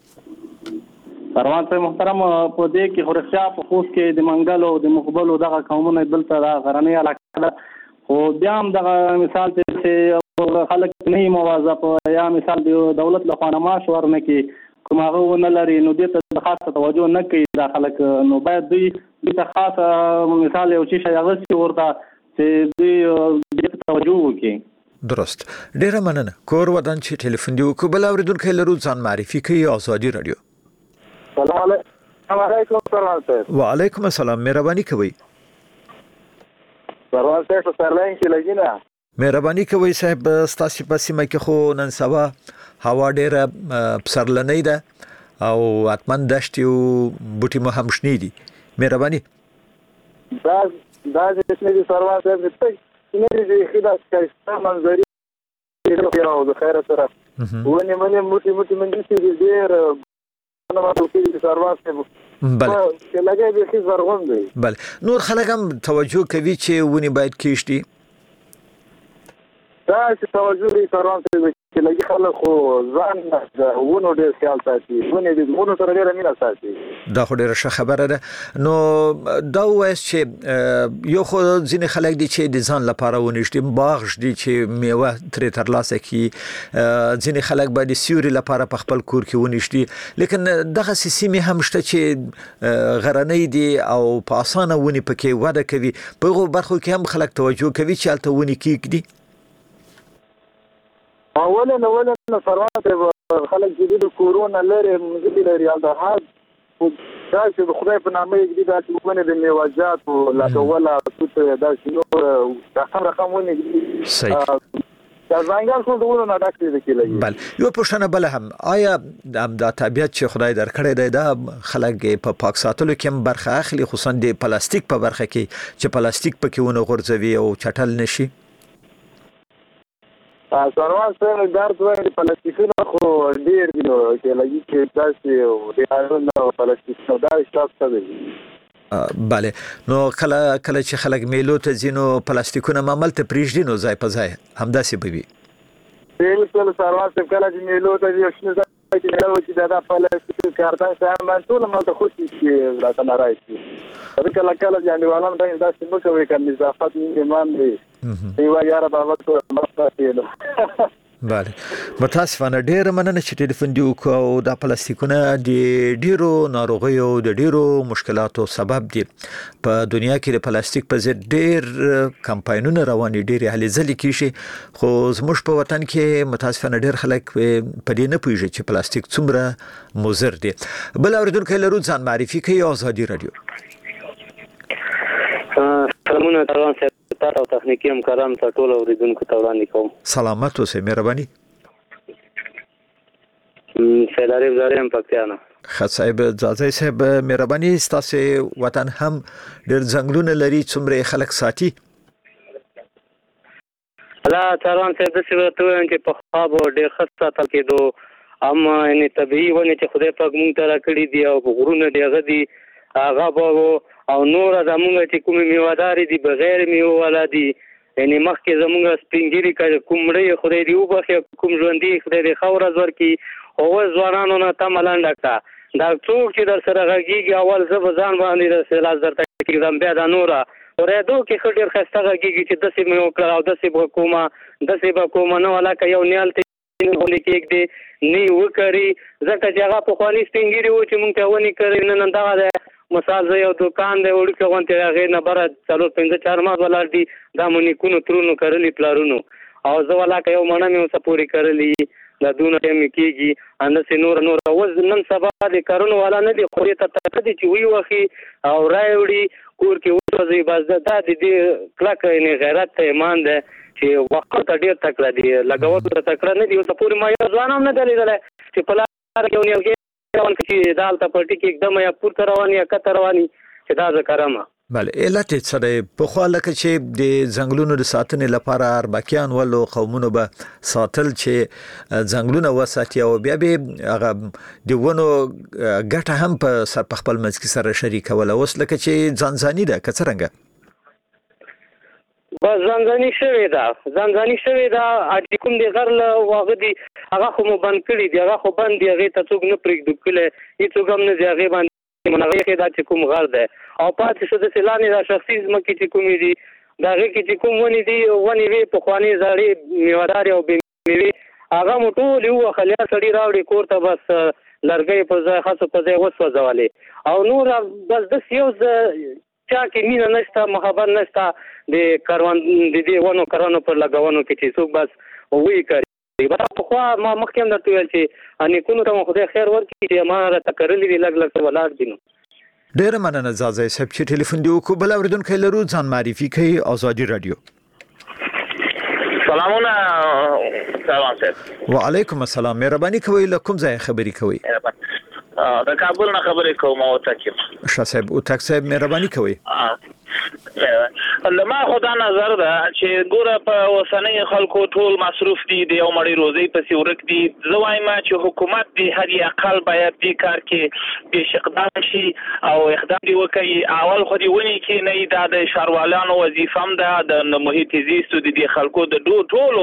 پروان ته محترم په دې کې خورښا په خوست کې د منګل او د مقبل او دغه قومونه بل ته غرنۍ علاقه او بیا هم دغه مثال چې خلک نه مواظب یا مثال د دولت له خوا معاش ورنه کې کوم هغه نه لري نو دې ته خاصه توجه نه کوي دا خلک نو باید دوی د خاصه مثال یو شي هغه ورته چې دوی د توجه وکړي. درست. ډیره مننه. کور ودان چې ټلیفون دی وکړه. بل اوریدونکو لرو ځان معرفي کوي. آزادي رادیو. السلام علیکم سلام. وعلیکم السلام. مهرباني کوي. سلام صاحب سرلاین کې لګینا. مهرباني کوي صاحب. ستاسو په سیمه کې خو نن سبا هوا ډیره پسرلنۍ ده او اتمن دشت او بوټي مو هم شنې دي. مهرباني. دا د اسمي سروان صاحب ته نه دي خدا ښه منظري او د خیر سره ونی موټي منځ کې ډیر نو ماته کې سروان صاحب بله چې لګي به خې زرغون دی. بله نور خلک هم توجه کوي چې ونی باید کېشتي. دا چې توجه لري سروان صاحب چې لګي خلک خو ځان ونه ډیر خیال ساتي ونه دې ونه سره ډیر مینه ساتي دا خو ډیره ښه خبره ده. نو دا وایي چې یو خو ځینې خلک دي چې د ځان لپاره ونیشتي باغ دي چې میوه ترې ترلاسه کی، ځینې خلک به د سیوري لپاره په خپل کور کې ونیشتي، لیکن دغه سیمې هم شته چې غرنۍ دي او په اسانه ونی پکې وده کوي. په هغو برخو کې هم خلک توجه کوي چې هلته ونی کېږدي. اولا ثروات خلک چې د کورونا لري مزګي لري دا حد دا چې خدای په نامه کې دا چې ونه د میوجات او لا ولا څه دا چې نو دا رقم ونه صحیح دا څنګه څو ډول نه ډاکټر دي کېږي. بل یو پښتنه بل هم آیا دا طبيعت چې خدای درکړی دی دا خلک په پاک ساتلو کې هم برخه اخلي، خصوصا د پلاستیک په برخه کې چې پلاستیک پکې ونه غورځوي او چټل نشي؟ څاروان سره درد وایي پلاستیکونه خو ډیر دي نو چې لګي چې تاسو د اړونو پلاستیک دا شاته دی. بله نو کله چې خلک میلو ته ځینو پلاستیکونه معمول ته پریږدي نو ځای په ځای همداسې به وي. بالکل څاروان سره کله چې میلو ته یو شنه چې دا پلاستیک کارتان سامان ټول نو ته خوشي چې راته ناراضي کله ځان دیوالان باندې دا څنګه کوي کوم اضافات ایمان دی دیوا یاره بابا ته مستقیل. بله متاسفانه ډیر مننه چې ټلیفون دی او دا پلاستیکونه د ډیرو ناروغیو د ډیرو مشکلاتو سبب دي. په دنیا کې د پلاستیک په ضد ډیر کمپاینونه روان دي، ډیر هلې ځلې کیږي، خو زموږ په وطن کې متاسفانه ډیر خلک په دې نه پوهیږي چې پلاستیک څومره مضر دي. بل اوریدونکو لرو ځان معرفي کوي آزادي رادیو. سلامونه تروان صاحب تاسو تخنیکی همکاران ته ټول اوریدونکو ته وړاندې کوم. سلامت اوسئ، مهرباني. سیلاری زاریم پکتیانا. ښه صاحب ځاځي صاحب مهرباني، ستاسو وطن هم ډېر ځنګلونه لري، څومره خلک ساتي؟ الله تروان صاحب د څه ته چې په خاب ډېر خاصه تل کېدو اما ان طبيعي ونه چې خدای پاک مونږ ته راکړي دی او غرونه دی غدي هغه او نور زمونږ چې کوم میواداري دي بغیر میوه ولا دي یعنی مخکې زمونږ سپینګری کومړی خدای دی وبخي کوم ژوندۍ خدای دی خورز ورکی او ځوانانو نه تملان ډکا دا څوک چې در سره غږیږي اول زب ځان باندې د سلاز درته کېدم بیا دا نوره ورېدو کې خډیر خسته غږیږي چې دسې مې وکړه او دسې به کومه نه ولاکه یو نیال ته ولې کېږ دی نه وکړي ځکه چې هغه پخواني سپینګری و چې مونږ ته ونی کړی نن دغه دی مثال زه یو دکان دی وړوکی غونتې هغې نه بره 4-5 ماه ولاړ دي دا مو نیکونو ترونو کرلي پلارونو او زه ولاکه یو مڼه مې ورته پورې کرلي دا دونه ټایم کېږي همداسې نور اوس نن سبا د کارونو والا نه دي خو دې ته تکه دي چې وی وخي او رای وړي کور کې وسوځي بس دا د دې کلک غیرت ته ایمان دی چې وخت ته ډېر تکړه دي لګول ته تکړه نه دي او ته پورې ما یو ځوان هم نه دی لیدلی چې په لار کې ونیل چې دالته پټي کې एकदम یا پورته رواني یا کته رواني چې دا ذکرما. بله علت څه دی؟ په خو لکه چې د ځنګلونو د ساتنې لپاره اربکیان ولو قومونو به ساتل چې ځنګلونه وساتي او بیا به هغه د ونو ګټه هم په خپل منځ کې سره شریکول. اوس لکه چې ځانځاني ده که څرنګه؟ بس ځانځاني شوې ده اډې کوم دی غر له واغه دي هغه خو مو بند کړي دي هغه خو بند دی هغې ته څوک نه پرېږدو کلی هېڅوک هم نه دي هغې باندې منغې کې دا چې کوم غر دی او پاتې شو داسې لاندې دا شخصي ځمکې چې کومې دي د هغې کې چې کوم ونې دي ونې وې پخوانۍ زړې میوهدارې او بې میوې هغه مو ټولې ووهلې یا سړي راوړې کور ته بس لرګۍ په ځای خاصو په ځای وسوځولې او نور بس داسې یو چا کې مینه نشته محبت نشته د دې ونو کرانو پر لګونو کې چې څوک بس وی کوي. پخوا ما مخکې هم درته ویل چې نیکونو ته مو خدای خیر ورکړي چې ما راته کرلي دي لږ ولاړ دي. نو ډېره مننه ځاځی صاحب چې ټلیفون دی وکړو. بل اورېدونکی لرو ځان معرفي کوي آزادي رادیو. سلامونه سلام صاحب. وعلیکم السلام، مهرباني کوئ له کوم ځای خبرې کوئ؟ د کابل نه خبرې کوم او تاکیم. ښه صاحب او تاک صاحب مهرباني کوئ. لما خدا نظر ده چې ګوره په اوسنۍ خلکو ټول مصروف دي د یو مړی روزي پسې ورک دي زه وایم چې حکومت د هر اقل باید دې کار کې پیش اقدام شي او اقدام دی وکړي. اول خو دی ونی کې نه دا د ښاروالانو وظیفه هم ده د محیط زیست د دې خلکو د ټولو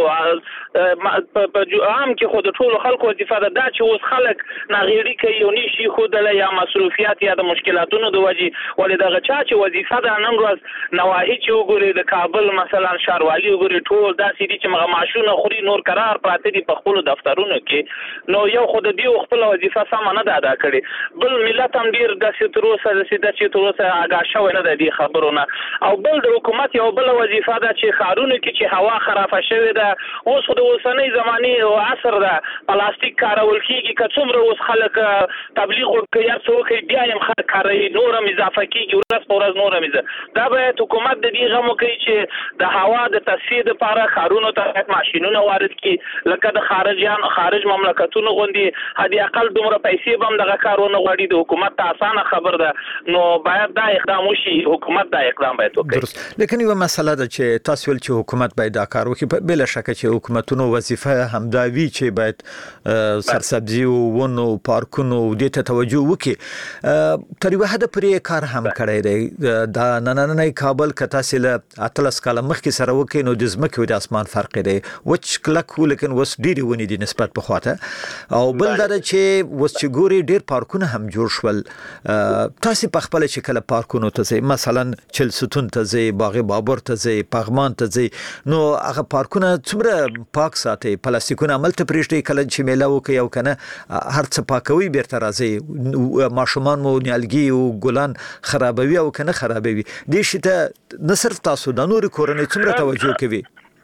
په عام کې خو د ټولو خلکو وظیفه ده دا چې اوس خلک ناغېړي کوي او نشي ښودلی یا مصروفیات یا د مشکلاتونو د وجې ولې دغه چا چې وظیفه ده نن ورځ نواهي چې وګوري د کابل مثلا ښاروالي وګوري ټول داسې دي چې مغه معاشونه خوري نور قرار پراته دي په خپلو دفترونو کې نو یو خو د دې خپله وظیفه سمه نه ده ادا کړې بل ملت هم ډېر داسې تر اوسه آګاه شوی نه ده دې خبرو نه او بل د حکومت یو بله وظیفه ده چې ښارونو کې چې هوا خرافه شوې ده اوس خو د اوسنۍ زمانې او عصر ده پلاستیک کارول کېږي که څومره اوس خلک تبلیغ وکړي یا څه وکړي بیا یې هم خلک کاروي نور هم اضافه کېږي ورځ په ورځ نور هم دا باید حکومت د دې غم وکړي چې د هوا د تصفیې دپاره ښارونو ته ماشینونه وارد کړي لکه د خارج مملکتونو غوندې حد اقل دومره پیسې به هم دغه کار ونه غواړي د حکومت ته اسانه خبر ده نو باید دا اقدام وشي حکومت دا اقدام باید وکړي. درست لیکن یوه مسله ده چې تاسو ویل چې حکومت باید دا کار وکړي بله شکه چې حکومتونو وظیفه همدا وي چې باید سرسبزي او ونو پارکونو دې ته توجه وکړي تر یوه حده پورې کار هم کړی دی دا نننی کابل که تاسې له 18 کاله مخکې سره وکړئ نو د ځمکې او د اسمان فرق دی وچ کلک وو لیکن اوس ډېرې ونې دي نسبت پخوا ته او بل دا ده چې اوس چې ګورئ ډېر پارکونه هم جوړ شول تاسې په خپله چې کله پارکونو ته ځئ مثلا چلستون ته ځئ باغ بابر ته ځئ پغمان ته ځئ نو هغه پارکونه څومره پاک ساتئ پلاستیکونه هملته پرېږدئ کله چې میله وکړئ او که نه هر څه پاکوي بیرته راځئ ماشومان مو نیالګي او ګلان خرابوي او که نه خرابوي دې شي ته نه صرف تاسو د نورې کورنۍ څومره توجه کوي؟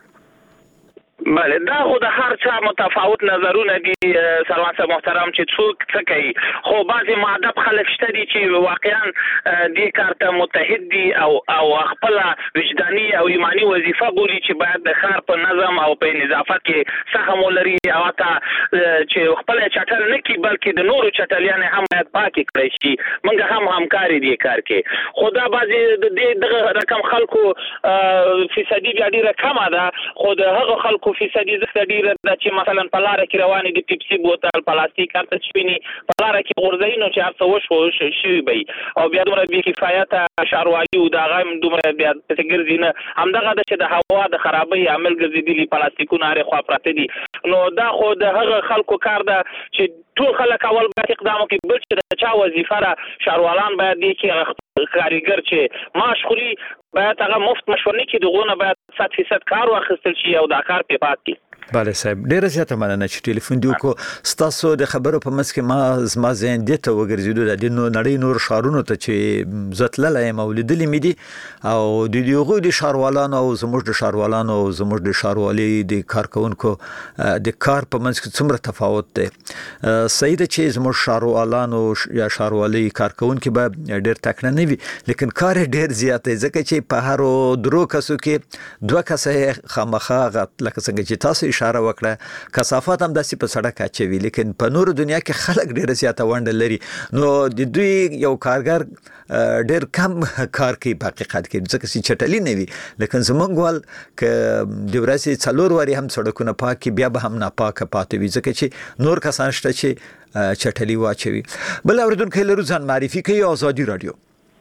بله دا خو د هر چا متفاوت نظرونه دي سروان صاحب محترم چې څوک څه کوي خو بعضې مؤدب خلک شته دي چې واقعا دې کار ته متحد دي او خپله وجداني او ایماني وظیفه بولي چې باید د ښار په نظم او په نظافت کې سهم ولري او حتی چې خپله چټل نه کړي بلکې د نورو چټلیانې هم باید پاکې کړی شي موږ هم همکار دې کار کې خو دا بعضې د دغه رقم خلکو فیصدي بیا ډېره کمه ده خو د هغو خلکو فیصدي زښته ډېره ده چې مثلا په لاره کې روانې د پیپسي بوتل پلاستیک هر څه چې ویني په لاره کې غورځوي نو چې هر څه شوي به وي او بیا دومره بې کفایته ښاروالي و د هغه هم دومره بیا پسې ګرځي نه همدغه ده چې د هوا د خرابۍ عامل ګرځېدلي پلاستیکونه هرې خوا پراته دي نو دا خو د هغه خلکو کار ده چې ټول خلک اول باید اقدام وکړي بل چې د چا وظیفه ده ښاروالان باید دې کې کارګر چې معاش خوري باید هغه مفت مشور نه کړي دغونه باید 100% کار واخیستل شي او دا کار پرې پات کړي. بله صاحب ډیره زیاته مننه چې ټلیفون دی وکړو ستاسو د خبرو په منځ کې زما ذهن دې ته وګرځېدو د نړۍ نور ښارونو ته چې زه تللی یم او لیدلي مې دي او د هغوی د ښاروالانو او زموږ د ښاروالانو او زموږ د ښاروالۍ د کارکوونکو د کار په منځ کې څومره تفاوت دی صحیح ده چې زموږ ښاروالانو یا ښاروالۍ کارکوونکي به ډېر تکړه نه وي لیکن کار یې ډېر زیات دی ځکه چې په هرو درو کسو کې 2 کسه یې خامخا لکه څنګه چې تاسو اشاره وکړه کثافات هم داسې په سړک اچوي لیکن په نورو دنیا کې خلک ډېره زیاته ونډه لري نو د دوی یو کارګر ډېر کم کار کوي په حقیقت کې ځکه چې چټلي نه وي لیکن زموږ وال که د ورځې 4 وارې هم سړکونه پاک کړي بیا به هم ناپاکه پاتې وي ځکه چې نور کسان شته چې چټلي واچوي. بل اورېدونکی لرو ځان معرفي کوي آزادي رادیو.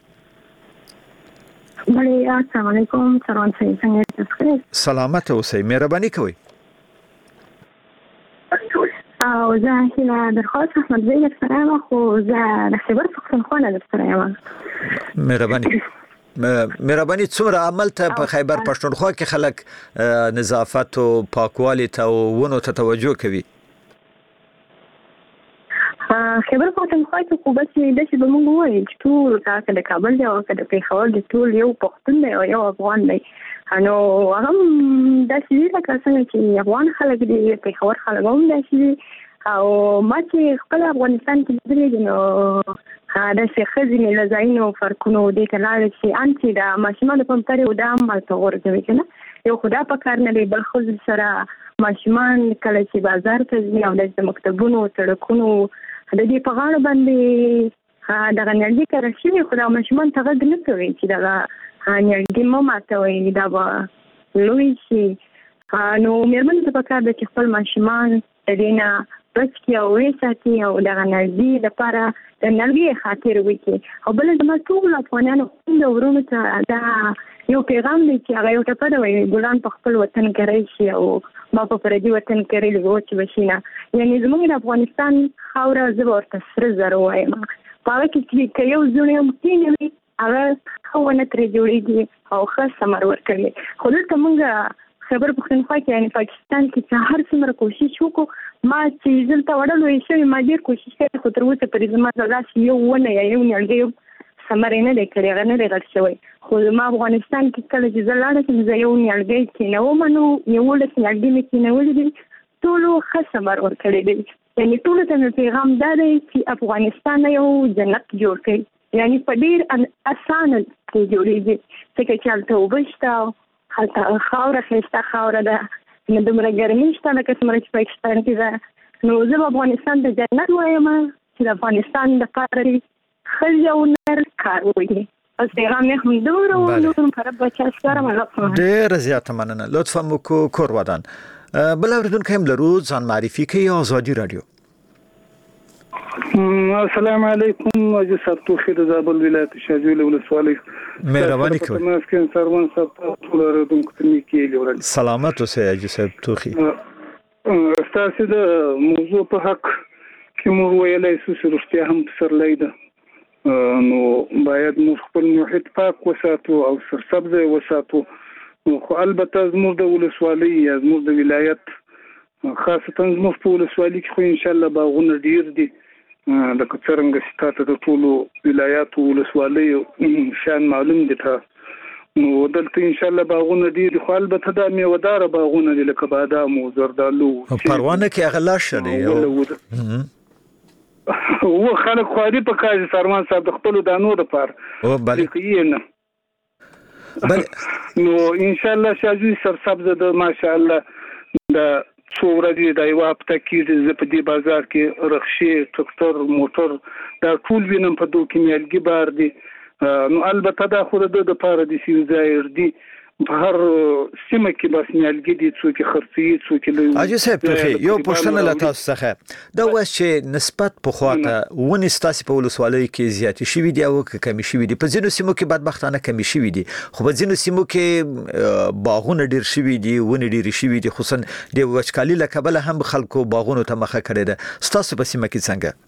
بله السلام علیکم سروان صاحب څنګه تاسو؟ سلامت اوسئ مهرباني کوئ. او زه هیله درخواست احمد زی در سره یم خو زه د خیبر پښتونخوا نه در سره یم. مهرباني څومره عمل ته په خیبر پښتونخوا کې خلک نظافت او پاکوالي ته او ونو ته توجه کوي؟ خیبر پښتونخوا کې خو بس داسې به موږ ووایو چې ټول که د کابل دی او که د پېښور دی ټول یو پښتون دی او یو افغان دی نو هغه هم داسې دي لکه څنګه چې افغان خلک دي پېښور خلک هم داسې دي او ما چې خپل افغانستان کې لیدلي دي نو داسې ښځې مې له ځایونو فرقونو دې ته لاړې چې انتي د ماشومانو په مترې او دا هم هلته غورځوي که نه یو خو دا په کار نه دی بل ښځو سره ماشومان کله چې بازار ته ځي او داسې د مکتبونو سړکونو د دې په غاړه باندې دغه نیالګي کرل شوي خو دا ماشومان ته غږ نه کوي چې دغه نیالګي مه ماتوئ دا به لوی شي. نو مېرمنو ته پکار ده چې خپل ماشومان د دې نه بچ کړي او وساتي او دغه نیالګي لپاره د نیالګي خاطر وکړي. او بل زما ټول افغانانو د ورونو ته دا یو پیغام دی چې هغه یو ټپه ده وایي ګلان په خپل وطن کرل شي او ما په پردي وطن کرل وچ بشي نه. یعنې زموږ د افغانستان خاوره زه به ورته سره زر وایم په هغه کې چې که یو زوڼی هم کښېنه وي هغه ښه ونه ترې جوړېږي او ښه ثمر ورکوي. خو دلته موږ خبر پښتونخوا کې یعنې پاکستان کې چې هر څومره کوشش وکړو ما چې دلته وړلو یې شوي ما ډېر کوشش کړی خو تر اوسه پورې زما د لاس یو ونه یا یو نیالګی ثمر یې نه دی کړی هغه نه دی غټ شوی. خو زما افغانستان کې کله چې زه لاړه شم زه یو نیالګی کېنوم نو 11 نیالګي مې کېنولي دي ټولو ښه ثمر ورکړی دی. یعنې ټولو ته مې پیغام دا دی چې افغانستان یو جنت جوړ کړي یعنې په ډېر اسانه کې جوړېږي ځکه چې هلته اوبه شته هلته خاوره ښایسته خاوره ده نه دومره ګرمي شته لکه څومره چې پاکستان کې ده. نو زه به افغانستان ته جنت وایم چې د افغانستان دپاره دې ښځې او نر کار وکړي. بس پیغام یې همدومره و نور په رب بچه سپارم. ډېره زیاته مننه. لطفا مو کور ودان. بل اورېدونکی هم لرو ځان معرفي کوي ازادي راډیو. السلام علیکم. اجي سرتوخي د زابل ولایت شاجوله ولسوالۍ مهرباني کوي. مسکن سروان سره ټول اورېدونکو ته نیکی لورل. سلامت اوسئ اجي سرتوخي. تاسو د موضوع په حق کې مو ویلای چې رښتیا هم سرلای ده. نو باید موږ خپل محیط پاک وساتو او سرسبزه وساتو. خو البته زموږ د ولسوالۍ یا زموږ د ولایت خاصتا زموږ په ولسوالۍ کې خو ان شاء الله باغونه ډیر دي لکه څنګه چې تاسو د ټولو ولایاتو ولسوالۍ شان معلوم دي. نو دلته ان شاء الله باغونه ډیر خو البته د میوه‌دار باغونه دي لکه بادام او زردالو. پروانه کې اغلا شری او خلک خواري په کاج سرمان صاحب د خپل دانو لپاره او بلې نه نو ان شاء الله شاجوی سرسبزه د ماشاء الله د څو ورځې د یو هفته کې د په دې بازار کې رخصه ټکټر موټر دا ټول وینم په دوه کې نیالګي بار دي. نو البته دا خو د لپاره د سیزایر دي په هر سیمه کې بس نیالګي دي څوک خرڅي څوک لوي. اجي صاحب ته یو پښتنه لا تاسو څخه دا واش چې نسبت په خواته ونې ستاسو په ولسوالۍ کې زیات شي دي او کمی شي دي. په ځینو سیمو کې بدبختانه کمی شي دي خو په ځینو سیمو کې باغونه ډیر شي دي ونې ډیر شي دي خصوصا د وچکالي لکبل هم خلکو باغونو ته مخه کړی ده. ستاسو په سیمه کې څنګه؟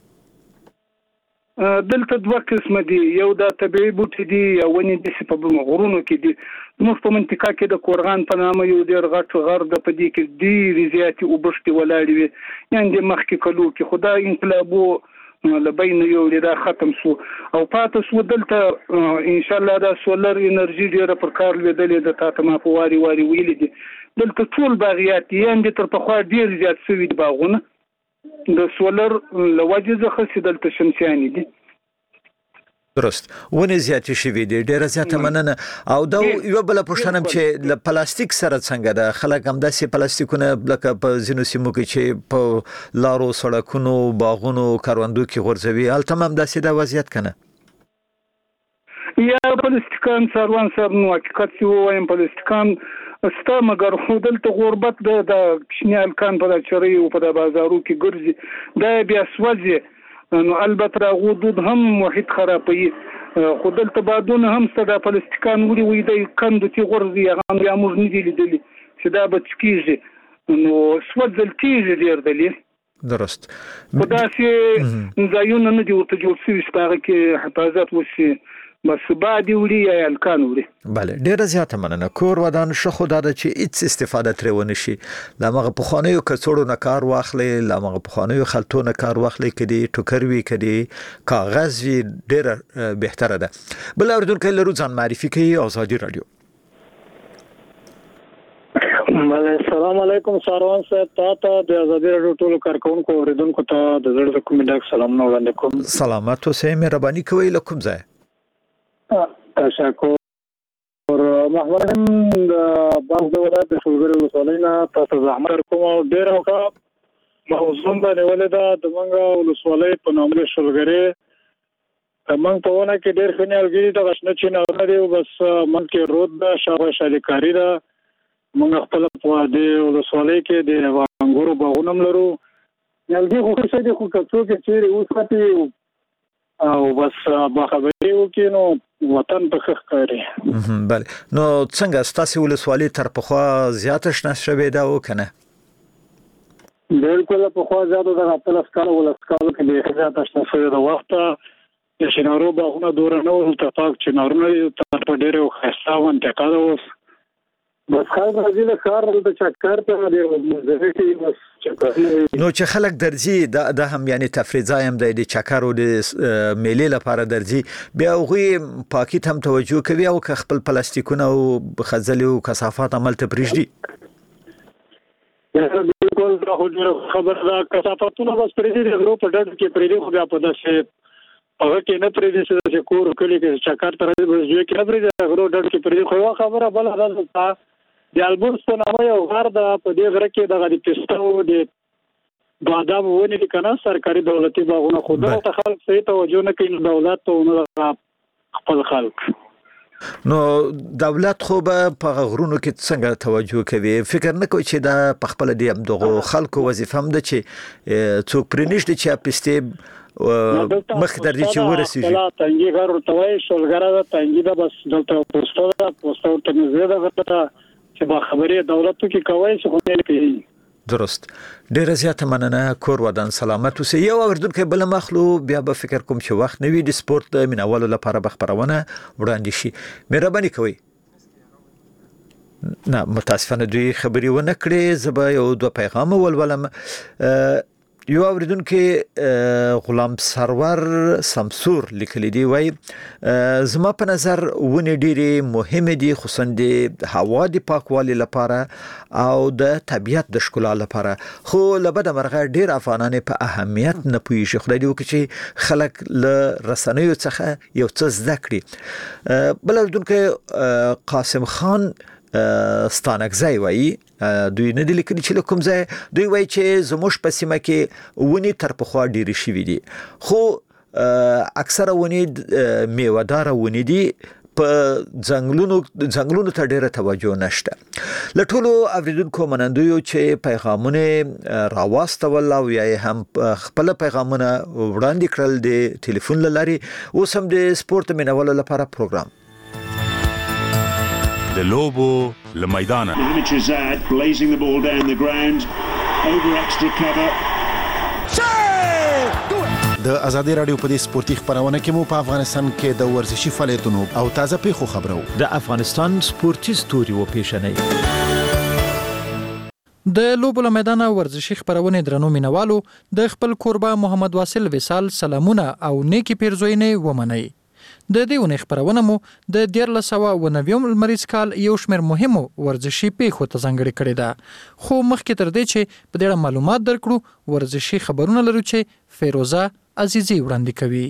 دلته دوه قسمه دي. یو د طبيعي بوټي دي او ونې د په غرونو کې دي. موږ په منطقه کې د کورغان په نامه یو ډیر غټ غر د پدې کې ډیر زیاتې وبشتي ولاړې وي یعنی د مخکې کلو کې خدای انقلابو لبین یو دا ختم شو او پاتې شو. دلته ان شاء الله د سولر انرژي ډیره پر کار لیدلې د تاسو ما په واري ویل دي. دلته ټول باغیات یعنی تر په خوا ډیر زیات شوي دي باغونه د سولر لوجه ځخه سیدلته شمسياني دي. درست ونه زیاتې شوي دي. ډیره زیاته مننه. او دا یو بل پوښتنه چې له پلاستیک سره څنګه ده؟ خلک هم داسې پلاستیکونه لکه په ځینو سیمو کې چې په لارو سړکونو باغونو کاروندو کې غورځوي هلته هم داسې دا وضعیت کنه یا پلاستیکان سروان صاحب نو حقیقت چې وایم پلاستیکان ستا مگر خو دلته غربت د کشمیال کان په چرې او په بازارو کې ګرځي دا بیا سوځي. نو البته غودود هم محیط خرابوي. خو دلته بادونه هم ستدا پلاستیکان وی د کندو چې غرزي هغه یا موږ نه دي لیدلي چې دا به کیږي نو سوځل کیږي ډیر دلی. درست خدا سي ځایونه نه دي ورته جوړ شوي چې هغه کې حفاظت وشي بس بعدي وړي یا الکان وړي. بله ډیره زیاته مننه. کور ودان شو خو دا چې هیڅ استفاده ترې ونه شي لمغه په خانه‌یو کڅوړو نه کار واخلي لمغه په خانه‌یو خلطو نه کار واخلي کړي ټوکر وی کړي کاغذ وی ډیره بهتره ده. بل اردوونکو لرو ځان معرفي کوي ازادي رادیو. السلام علیکم ساروان صاحب تاسو د ازادي رادیو ټولو کارکونکو اوریدونکو ته د زړه کوم ډک سلام نو وړاندې کوم. سلامات اوسئ مهرباني کوئ لکم ځای. تشکر محمد د باغ د ولایت شولګری ولسوالۍ نه تاسو زحمت کوم او ډیر وخت موضوع باندې ولدا د منګه ولسوالۍ په نوم شولګری موږ په ونه کې ډېر خنیالګری د غشنه چې نه لري بس موږ کې رود د شابه شالیکاری دا موږ خپل په دې ولسوالۍ کې د انګورو باغونه لرو یالګي خو څه دي خو کڅو کې چیرې اوساتي او بس با خبرې وکړو نو وطن په خخ کوي بله نو څنګه ستاسو ولسوالۍ تر پخوا زیات شنه شوه دا وکنه بالکل په خوا زیاته د خپل اسکار ولسکار کې د زیات شنه شوه د وخت د شنارو باغونه دور نه ول تفاق چې نورونه تر په ډېر خاصه وانتقال اوس بس خلک راځي له کار د چکر ته دی بس نو چې خلک درځي د هم یعنی تفریح ځایم د چکر او د میلې لپاره درځي بیا غوي پاکي هم توجه کوي او خپل پلاستیکونه او خزلي او کثافات عمل ته پرېږدي بالکل دا خبر دا کثافتونه بس پرېږدي د غرو په ډډ کې پرېږدي خو بیا په داسې هغه کې نه پرېږدي چې کور کلی کې چکر تر دې ځای کې نه پرېږدي غرو ډډ کې پرېږدي خو خبره بل راځي د البورس په نامه یو غر د په دې غره کې د پستو د بادام ونې کې کنه سرکاري دولتي باغونه خو دا خلک صحیح توجه نه کوي دولت ته نه خپل خلک نو دولت خو په غرونو کې څنګه توجه کوي فکر نه کوي چې دا په خپل دې دغه خلکو وظیفه هم ده چې څوک پرنيشته چې پسته مخ در دې چې ورسیږي تنګي غر ورتوي شولګره د تنګي د بس دلته پوسټو ته نه زیاده غته چې با خبرې دولت کې کوي چې خو نه کوي درست ډیر زیات مننه کور ودان سلامت اوسئ یو اوردونکو بل مخلو بیا به فکر کوم چې وخت نوي د سپورت د مینوالو لپاره بخبرونه وړاندې شي مهرباني کوئ نه متاسفانه دوی خبري ونه کړې زبا یو دوه پیغام ولولم یو اوریدونکو غلام سرور سمسور لیکلی دی وای زما په نظر ونې ډېری مهمه دي خصوصا د هوا د پاکوالي لپاره او د طبيعت د ښکلا لپاره خو لبد مرغه ډېر افغانان په اهمیت نه پوهیږي خدای دې وکړي چې خلک له رسنیو څخه یو څه زده کړي بل اوریدونکو قاسم خان ستانکزای وای دوی نه دي لیکلي چې کوم ځای دوی وای چې زموږ په سیمه کې ونی تر پخوا ډېری شوي دي خو اکثره ونی میوه‌دار ونی دي په ځنګلونو ته ډېره توجه نشته لټولو اوریدونکو منندوی چې پیغامونه راواستول او یا هم خپل پیغامونه وړاندې کړل د ټلیفون لاري اوس هم د سپورت مینوالو لپاره پروګرام د لوبو لمیدانه blazing the ball down the ground over extra cover د ازادي رادیو په دې سپورتي خبرونه کې مو په افغانستان کې د ورزشي فعالیتونو او تازه پیښو خبرو د افغانستان سپورتي ستوري و پیښنې د لوبو میدان ورزشي خبرونه درنو مینوالو د خپل کوربه محمد واصل وصال سلامونه او نیکی پیرزوینه ومنئ د دېونه خبرونه مو د 1990 لمریز کال یو شمېر مهمو ورزشي پیښو ته ځانګړې کړې ده خو مخکې تر دې چې په دې اړه معلومات درکړو ورزشي خبرونه لرو چې فیروزه عزیزي وړاندې کوي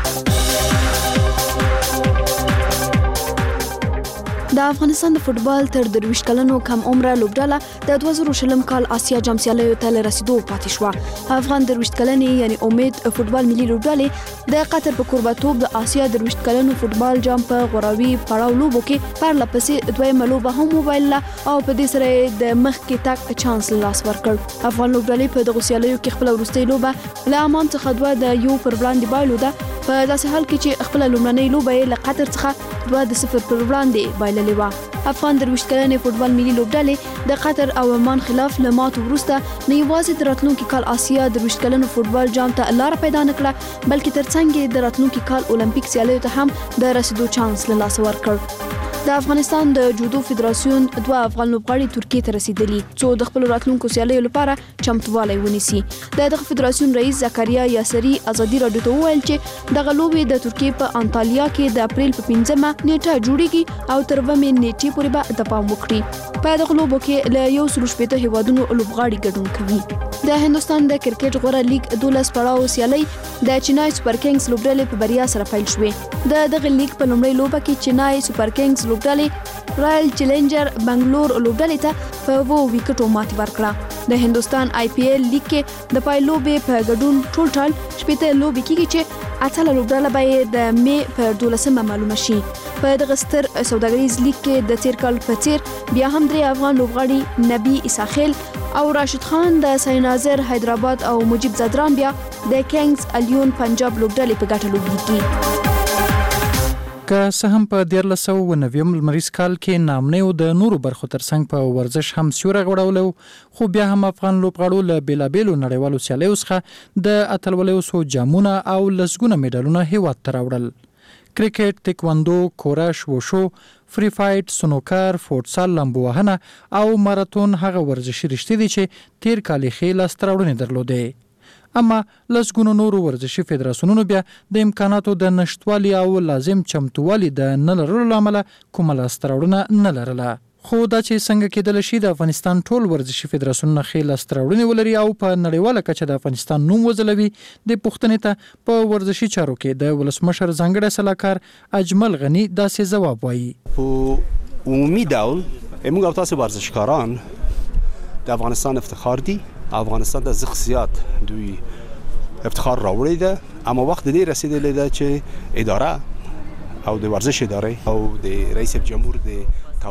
د افغانستان د فوتبال تر 23 کلنو کم عمره لوبډله د 2020 کال آسیا جام سیالیو ته رسیدو پاتې شو افغان 23 کلنې یعنی امید فوتبال ملي لوبډلې د قطر په قربتوب د آسیا 23 کلنو فوتبال جام په غوراوي پړاو لوبو کې پرله پسې دویمه لوبه هم موبایل او په دې سره د مخ کې تک چانس لاس ورکړ افغان لوبډلې په دغه سیالیو کې خپل وروستۍ لوبه له عمان څخه دوه د یو پر وړاندې بایلوده په داسې حال کې چې خپل لومړنۍ لوبه له قطر څخه 2-0 پر وړاندې بایللې و افغان 23 کلنې فوتبال ملي لوبډلې د قطر او عمان خلاف له ماتو وروسته نه یوازې د راتلونکي کال آسیا 23 کلنو فوتبال جام ته لار پیدا نکړه بلکې ترڅنګ د راتلونکي کال اولمپیک سیالیو ته هم د رسیدو چانس له لاسه ورکړ د افغانستان د جودو فدراسیون دوه افغان لوبغاړي ترکیه ته رسیدلي څو د خپل راتلونکو سیالیو لپاره چمتووالی ونیسي دغه فدراسیون رئیس زکریا یاسری ازادي رادیو ته وویل چې دغه لوبې د ترکیه په انټالیا کې د اپریل په 15مه نیټه جوړیږي او تر 2 نیټې پورې به د پام وکړي په دغه لوبو کې له 140 هیوادونو لوبغاړي ګډون کوي د هندستان د کرکټ غوره لیګ 12 پړاو سیالي د چنای سپر کینګز لوبډلې په بریا سره پیل شوې دغه لیګ په لومړۍ لوبه کې چنای سپر کینګز لوبډلې رائل چیلنجر بنگلور لوبډلې ته په 2 وکټو ماتې ورکړه د هندستان IPL لیګ کې د پای لوبې په ګډون ټول 18 لوبې کېږي چې اتله لوبډاله به د مې په 12مه معلومه شي. په دغه ستر سوداګریز لیګ کې د تیر کال په څیر بیا هم 3 افغان لوبغاړي نبی اساخیل او راشد خان د ساینازر حیدرآباد او مجیب زدران بیا د کینګز الیون پنجاب لوبډلې په ګټه لوبېږي. که څه هم په 1990 لمریز کال کې نامنیو د نورو برخو ترڅنګ په ورزش هم سیوری غوړولو، خو بیا هم افغان لوبغاړو له بیلابیلو نړیوالو سیالیو څخه د اتلولیو څو جامونه او لسګونه میډالونه هیواد ته راوړل. کرکټ، تکواندو، کورش، وشو، فری فایټ، سنوکر، فوټسال، لامبو وهنه او ماراتون هغه ورزشي رشتې دي چې تیر کال یې لاسته راوړنې درلودې. اما لسګونو نورو ورزشي فدراسیونونو بیا د امکاناتو د نشټوالي او لازم چمتووالي د نه لرلو له امله کومه لاسته راوړنه نه لرله. خو دا چې څنګه کېدلی شي د افغانستان ټول ورزشي فدراسیونونه ښې لاسته راوړنې ولري او په نړیواله کچه د افغانستان نوم وځلوي، د پوښتنې ته په ورزشي چارو کې د ولسمشر ځانګړی سلاکار اجمل غني داسې ځواب وایي. په عمومي ډول موږ او تاسو ورزشکاران د افغانستان افتخار دي. افغانستان د زخ زیات دوی افتخار راوړی ده، اما وخت دې رسیدلی ده چې اداره او د ورزش اداره او د رئیس جمهور د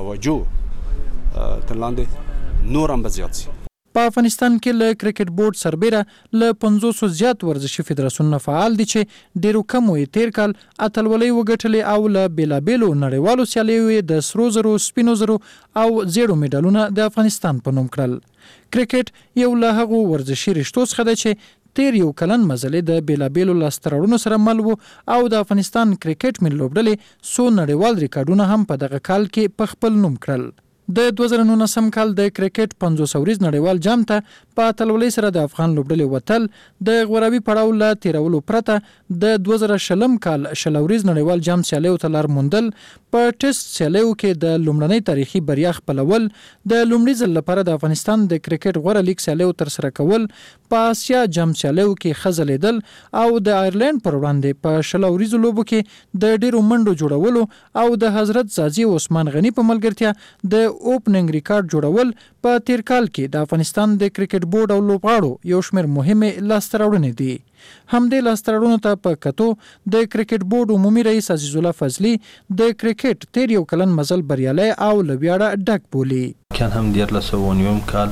توجه تر لاندې نور هم زیات شي. په افغانستان کې له کرکټ بورډ سربیره له 500 زیات ورزشي فدراسیونونه فعال دي چې ډیرو کم یې تیر کال اتلولۍ وګټلې او له بیلابیلو نړیوالو سیالیو د سرو زرو، سپینو زرو او زیړو میډالونه د افغانستان په نوم کړل. کرکټ یو له هغو ورزشي رشتو څخه ده چې تیر یو کلن مزلې د بیلابیلو لاسته راوړنو سره مل وو او د افغانستان کرکټ ملي لوبډلې څو نړیوال ریکارډونه هم په دغه کال کې په خپل نوم کړل. د 2019 کال د کرکټ 500 ورځ نړیوال جام ته په اتلولۍ سره د افغان لوبډلې وتل د غوراوي پړاو له تیرولو پرته د 2020 کال شلوريز نړیوال جام سیالیو ته لار موندل، په ټیسټ سیالیو کې د لومړنۍ تاریخي بریا خپلول، د لومړي ځل لپاره د افغانستان د کرکټ غوره لیګ سیالیو تر سره کول، په آسیا جام سیالیو کې خزلیدل او د آیرلند پر وړاندې په شلوريز لوبو کې د ډیرو منډو جوړولو او د حضرت زازي عثمان غنی په ملګرتیا د اوپننګ ریکارډ جوړول په تیر کال کې د افغانستان د کرکټ بورډ او لوبغاړو یو شمېر مهمه لاسته راوړنې دي. همدې لاسته راوړنو ته په کتو د کرکټ بورډ عمومي رئیس عزیز الله فضلي د کرکټ تیر یو کلن مزل بریالي او لویاړه ډک بولی. کله هم 1990 کال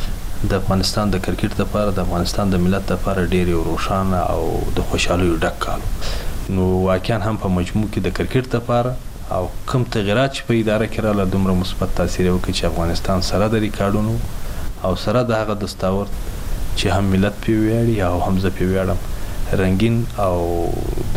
د افغانستان د کرکټ لپاره د افغانستان د ملت لپاره ډیر روښانه او د خوشحالۍ ډک کال. نو واقعا هم په مجموع کې د کرکټ لپاره او کوم تغیرات چې په اداره کې رااله دومره مثبت تاثیر وکړي چې افغانستان سره د ریکارډونو او سره د هغه دستاورد چې هم ملت په ویاړي او هم زه په ویاړم رنگین او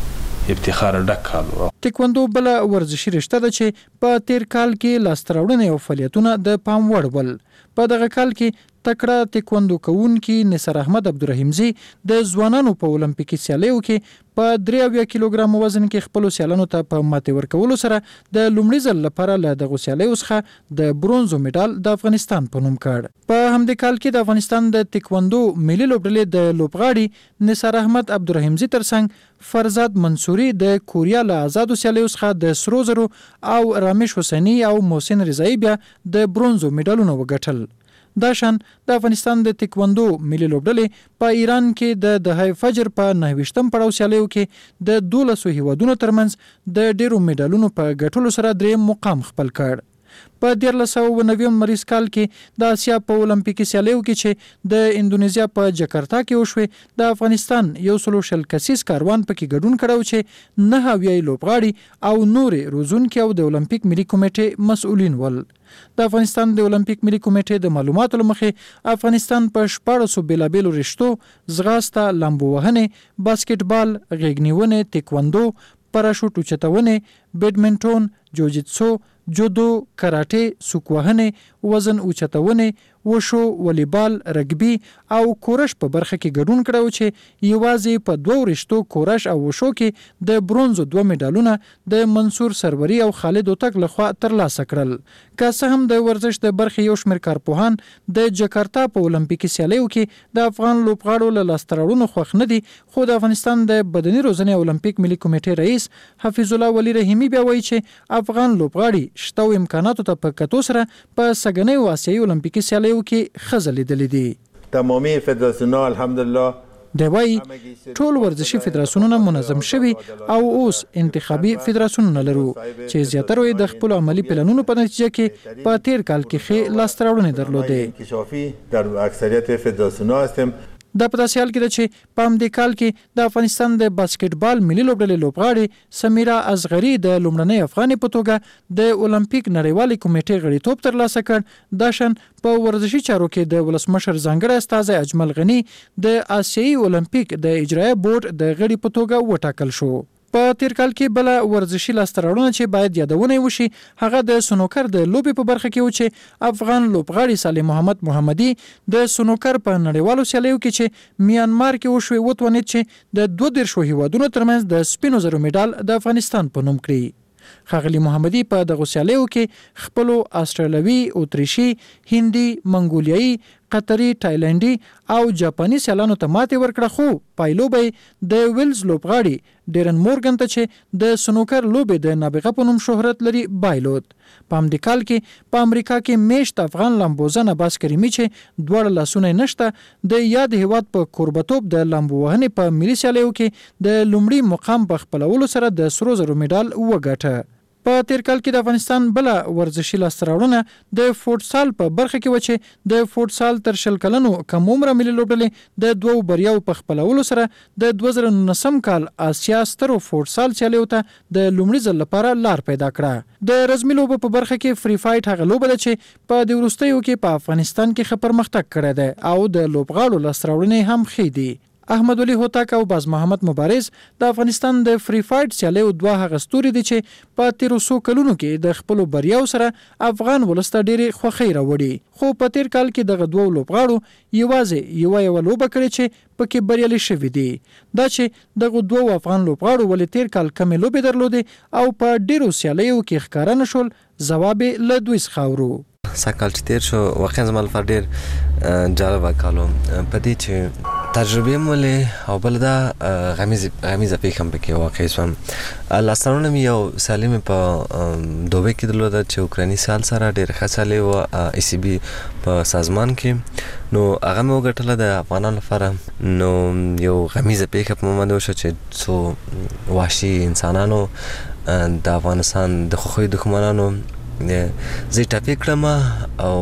د افتخار ډک کال. تکواندو بل ورزشي رشته ده چې په تیر کال کې لاسته راوړنې او فعالیتونه د پام وړ ول. په دغه کال کې تکړه تکواندو کوونکي نصر احمد عبدالرحیمزی د ځوانانو په اولمپیکي سیالیو کې په 83 کیلوګرام وزن کې خپل سیالانو ته په ماتې ورکولو سره د لومړي ځل لپاره له دغه سیالیو څخه د برونزو میډال د افغانستان په نوم کړ. په همدې کال کې د افغانستان د تکواندو ملي لوبډلې د لوبغاړي نصر احمد عبدالرحیمزی ترڅنګ فرزاد منصوري د کوریا له آزادو سیالیو څخه د سرو زرو او رامیش حسینی او محسن رضایی بیا د برونزو میډالونه وګټل. دا شان د افغانستان د تکواندو ملي لوبډلې په ایران کې د دهای فجر په 29م پړاو سیالیو کې د 12 هیوادونو ترمنځ د ډیرو میډالونو په ګټلو سره دریم مقام خپل کړ. په 1990 مریض کال کې د آسیا په اولمپیکي سیالیو کې چې د اندونیزیا په جکارتا کې وشوه د افغانستان یو سلو شل کسیز کاروان پکې ګډون کړو چې نه هاویای لوبغاړي او نور روزونکي او د اولمپیک ملي کمیټې مسؤلین ول. د افغانستان د اولمپیک ملي کمیټې د معلوماتو لمخې افغانستان په 1400 بیلابیلو رشتو زغاسته، لامبو وهنه، باسکټبال، غېږنیونه، تکواندو، پاراشوټ اوچتونه، بیډمنټون، جوجیتسو، جودو، کراټه، سوک وهنه، وزن اوچتونه، وشو، والیبال، رګبي او کورش په برخه کې ګډون کړو چې یوازې په 2 رشتو کورش او وشو کې د برونزو 2 میډالونه د منصور سروري او خالد اوتک لخوا ترلاسه کړل. که څه هم د ورزش د برخې یو شمېر کارپوهان د جکارتا په اولمپیکي سیالیو کې د افغان لوبغاړو له لاسته راوړنو خوښ نه دي، خو د افغانستان د بدني روزنې اولمپیک ملي کمیټې رئیس حفیظ الله ولی رحیمی بیا وایي چې افغان لوبغاړي شته امکاناتو ته په کتو سره په سګنۍ آسیایي اولمپیکي سیالیو کې خزلیدلې دي. تمامی فدراسیون‌ها الحمدلله دی وایي ټول ورزشي فدراسیونونه منظم شوي او اوس انتخابي فدراسیونونه لرو چې زیاتره یې د خپل عملی پلانونو په نتیجه کې په تیر کال کې ښې لاسته راوړنې درلودې. در اکثریت فدراسیون‌ها هستیم. دا په داسې حال کې ده چې په همدې کال کې د افغانستان د باسکټبال ملي لوبډلې لوبغاړې سمیرا اصغري د لومړنۍ افغانې په توګه د اولمپیک نړیوالې کمیټې غړیتوب ترلاسه کړ. دا شان په ورزشي چارو کې د ولسمشر ځانګړی استازی اجمل غني د آسیایي اولمپیک د اجرایه بورډ د غړي په توګه وټاکل شو. په تیر کال کې بل ورزشي لاسته راوړنه چې باید یادونه وشي هغه د سنوکر د لوبې په برخه کې و چې افغان لوبغاړي صالح محمد محمدي د سنوکر په نړیوالو سیالیو کې چې میانمار کې وشوي وتوانید چې د 22 هیوادونو ترمنځ د سپینو زرو میډال د افغانستان په نوم کړي. خاغلی محمدي په دغه سیالیو کې خپل استرالیوي، اتریشي، هندي، منګولیایي، قطري، تایلندي او جاپاني سیالانو ته ماتې ورکړه، خو پایلوبې د ویلز لوبغاړي ډیرن مورګن ته چې د سنوکر لوبې د نابغه په نوم شهرت لري بایلود. په همدې کال کې په امریکا کې میشت افغان لامبوزن عباس کریمي چې دواړه لاسونه نشته د یاد هیواد په کوربتوب د لامبو وهنې په ملي سیالیو کې د لومړي مقام په خپلولو سره د سرو زرو میډال وګټه. په تیر کال کې د افغانستان بل ورزشي لاسته راوړنه د فوټسال په برخه کې و چې د فوټسال تر شل کلنو کم عمره ملي لوبډلې د دوو بریاو په خپلولو سره د 2019 کال آسیا سترو فوټسال سیالیو ته د لومړي ځل لپاره لار پیدا کړه. د رزمي لوبو په برخه کې فری فایټ هغه لوبه ده چې په د وروستیو کې په افغانستان کې پرمختګ کړی دی او د لوبغاړو لاسته راوړنې هم ښې دي. احمد ولي هوتک او باز محمد مبارز د افغانستان د فری فایټ سیالیو دوه هغه ستوري دي چې په 1300 کلونو کې د خپل بریاو سره افغان ولسته ډېری خوښي راوړي. خو په تیر کال کې دغه دوه لوبغاړو یوازې یو لوبه کړې چې پکې بریالي شوي دي. دا چې دغه دوه افغان لوبغاړو ولې تیر کال کمې لوبې درلودې او په ډیرو سیالیو کې ښکارا نشول، ځواب له دوی څخه اورو. سکال چې تیر شو واقعا زما لپاره ډېر جالبه کالو په دې چې تجربې مولې او بل دا غمیزه پیښه هم پکې واقع شوم. لاسته راوړنه مې یو سیالي مې په دوبۍ کې درلوده چې اوکرایني سیال سره ډېره ښه سیالي وه ای سی بي په سازمان کې، نو هغه مې وګټله د افغانانو لپاره. نو یو غمیزه پیښه په ما باندې وشوه چې څو وحشي انسانانو د افغانستان د خوښیو دښمنانو زه ټاپې کړم او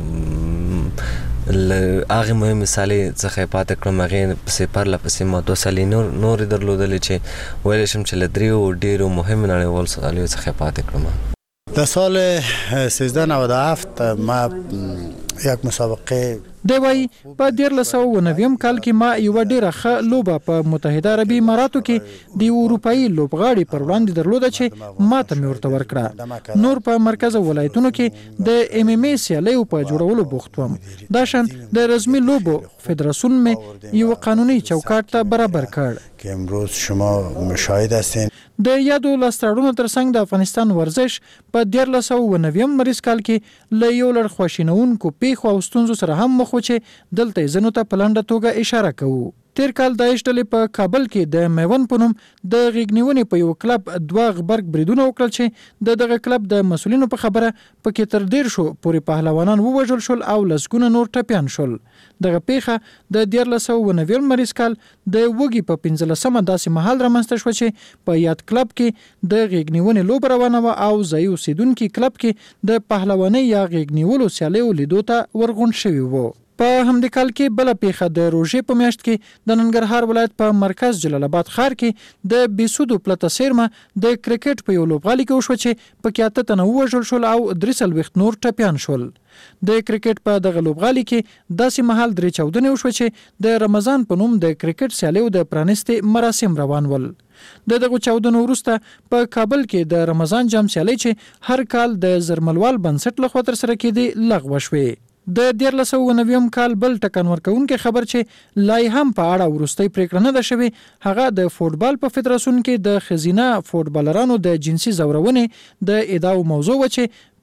هغه مهمې سیالۍ څخه پاتې کړم. هغې پسې پرله پسې ما 2 سیالۍ نورې درلودلې چې ویلی شم چې له 3 ډېرو مهمو نړیوالو سیالیو څخه پاتې کړم. در سال 1397 ما یک مسابقه دی وایي په 1990 کال کې ما یو ډیره ښه لوبه په متحده عربي اماراتو کې د اروپایي لوبغاړي پر وړاندې درلوده چې ماته مې ورته ورکړه. نور په مرکز ولایتونو کې د ام ام ای سیالیو په جوړولو بوخت وم. دا شان د رزمي لوبو فدراسیون مې یو قانوني چوکاټ ته برابر کړ که امروز شما مشاهد هستین. د یادو لاسته راوړنو ترڅنګ د افغانستان ورزش په 1990 مریض کال کې له یو لړ خواشینونکو پیښو او ستونزو سره هم مخ و چې دلته ځینو ته په لنډه توګه اشاره کوو. تیر کال داعش ډلې په کابل کې د میوند په نوم د غېږنیونې په یو کلب 2 غبرګ بریدونه وکړل چې دغه کلب د مسؤلینو په خبره پکې تر 150 پورې پهلوانان ووژل شول او لسګونه نور ټپیان شول. دغه پیښه د 1990 مریض کال د وګي په 15مه داسې مهال رامنځته شوه چې په یاد کلب کې د غېږنیونې لوبه روانه وه او ځایي اوسیدونکي کلب کې د پهلوانۍ یا غېږنیولو سیالیو لیدو ته ورغون شوي وو. په همدې کال کې بل پیښه د روژې په میاشت کې د ننګرهار ولایت په مرکز جلال آباد ښار کې د بیسودو پلته سیرمه د کرکټ په یو لوبغالي کې وشوه چې پکې 8 تنه ووژل شول او 43 نور ټپیان شول. د کرکټ په دغه لوبغالي کې داسې مهال 3 چاودنې وشوه چې د رمضان په نوم د کرکټ سیالیو د پرانستې مراسم روان ول. دغه چاودنو وروسته په کابل کې د رمضان جام سیالۍ چې هر کال د زرملوال بنسټ لخوا ترسره کېدې لغوه شوې. د 1990 کال بل ټکان ورکوونکې خبر چې لای هم په اړه وروستۍ پریکړه نه ده شوې هغه د فوټبال په فدراسیون کې د خزینه فوټبالرانو د جنسي زورونې د ادعاو موضوع و چې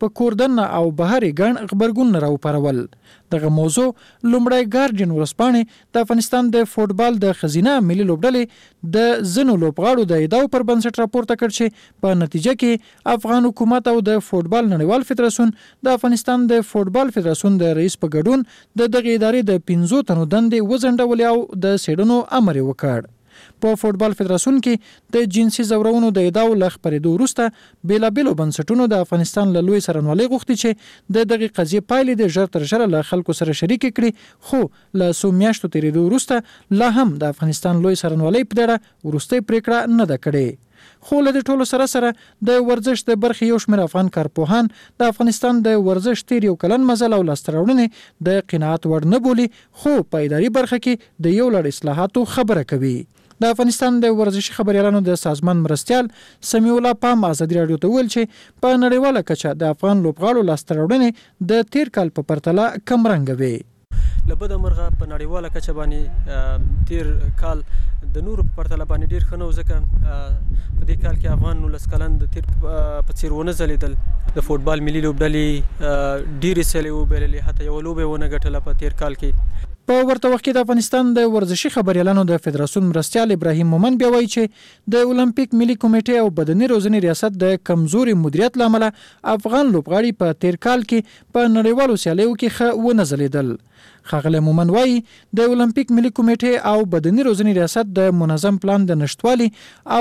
په کوردن او بهري ګڼ خبرګون راوپارول. دغه موضوع لومړی ګارډین ورځپاڼې د افغانستان د فوټبال د خزینه ملي لوبډلې د ځینو لوبغاړو د ادعاو پر بنسټ راپورته کړ چې په نتیجه کې افغان حکومت او د فوټبال نړیوال فدراسیون د افغانستان د فوټبال فدراسیون د رئیس په ګډون د دغه ادارې د 15 تنو دندې وځنډولې او د څېړنو امر وکړ. په فوټبال فدراسیون کې د جنسي زورونو د ادعاو له خپرېدو وروسته بیلابېلو بنسټونو د افغانستان له لوی څارنوالۍ غوښتي چې د دغې قضیې پایلې د ژر تر ژره له خلکو سره شریکې کړي، خو له څو میاشتو تېرېدو وروسته لا هم د افغانستان لوی څارنوالۍ په اړه وروستۍ پریکړه نه ده کړې. خو له دې ټولو سره د ورزش د برخې یو شمېر افغان کارپوهان د افغانستان د ورزش تیر یو کلن مزل او لاسته راوړنې د قناعت وړ نه بولي، خو په اداري برخه کې د یو لړ اصلاحاتو خبره کوي. د افغانستان د ورزشي خبريالانو د سازمان مرستيال سمیع الله پام ازادي رادیو ته ویل چې په نړیواله کچه د افغان لوبغاړو لاسته راوړنې د تیر کال په پرتله کم رنګ وي. لبد مرغه په نړیواله کچه باندې تیر کال د نورو په پرتله باندې ډیر ښه نو، ځکه په دې کال کې افغان 19 کلن د تیر په څیر ونه ځلیدل. د فوټبال ملي لوبډلې ډیرې سیالۍ وبایللې، حتی یوه لوبه ونه ګټله په تیر کال کې. په ورته وخت کې د افغانستان د ورزشي خبريالانو د فدراسیون مرستيال ابراهیم مومن بیا وایي چې د اولمپیک ملي کمیټې او بدني روزنې ریاست د کمزوري مدیریت لامل افغان لوبغاړي په تیر کال کې په نړیوالو سیالیو کې ښه ونه ځلیدل. ښاغلی مومن وایي د اولمپیک ملي کمیټې او بدني روزنې ریاست د منظم پلان د نشټوالي او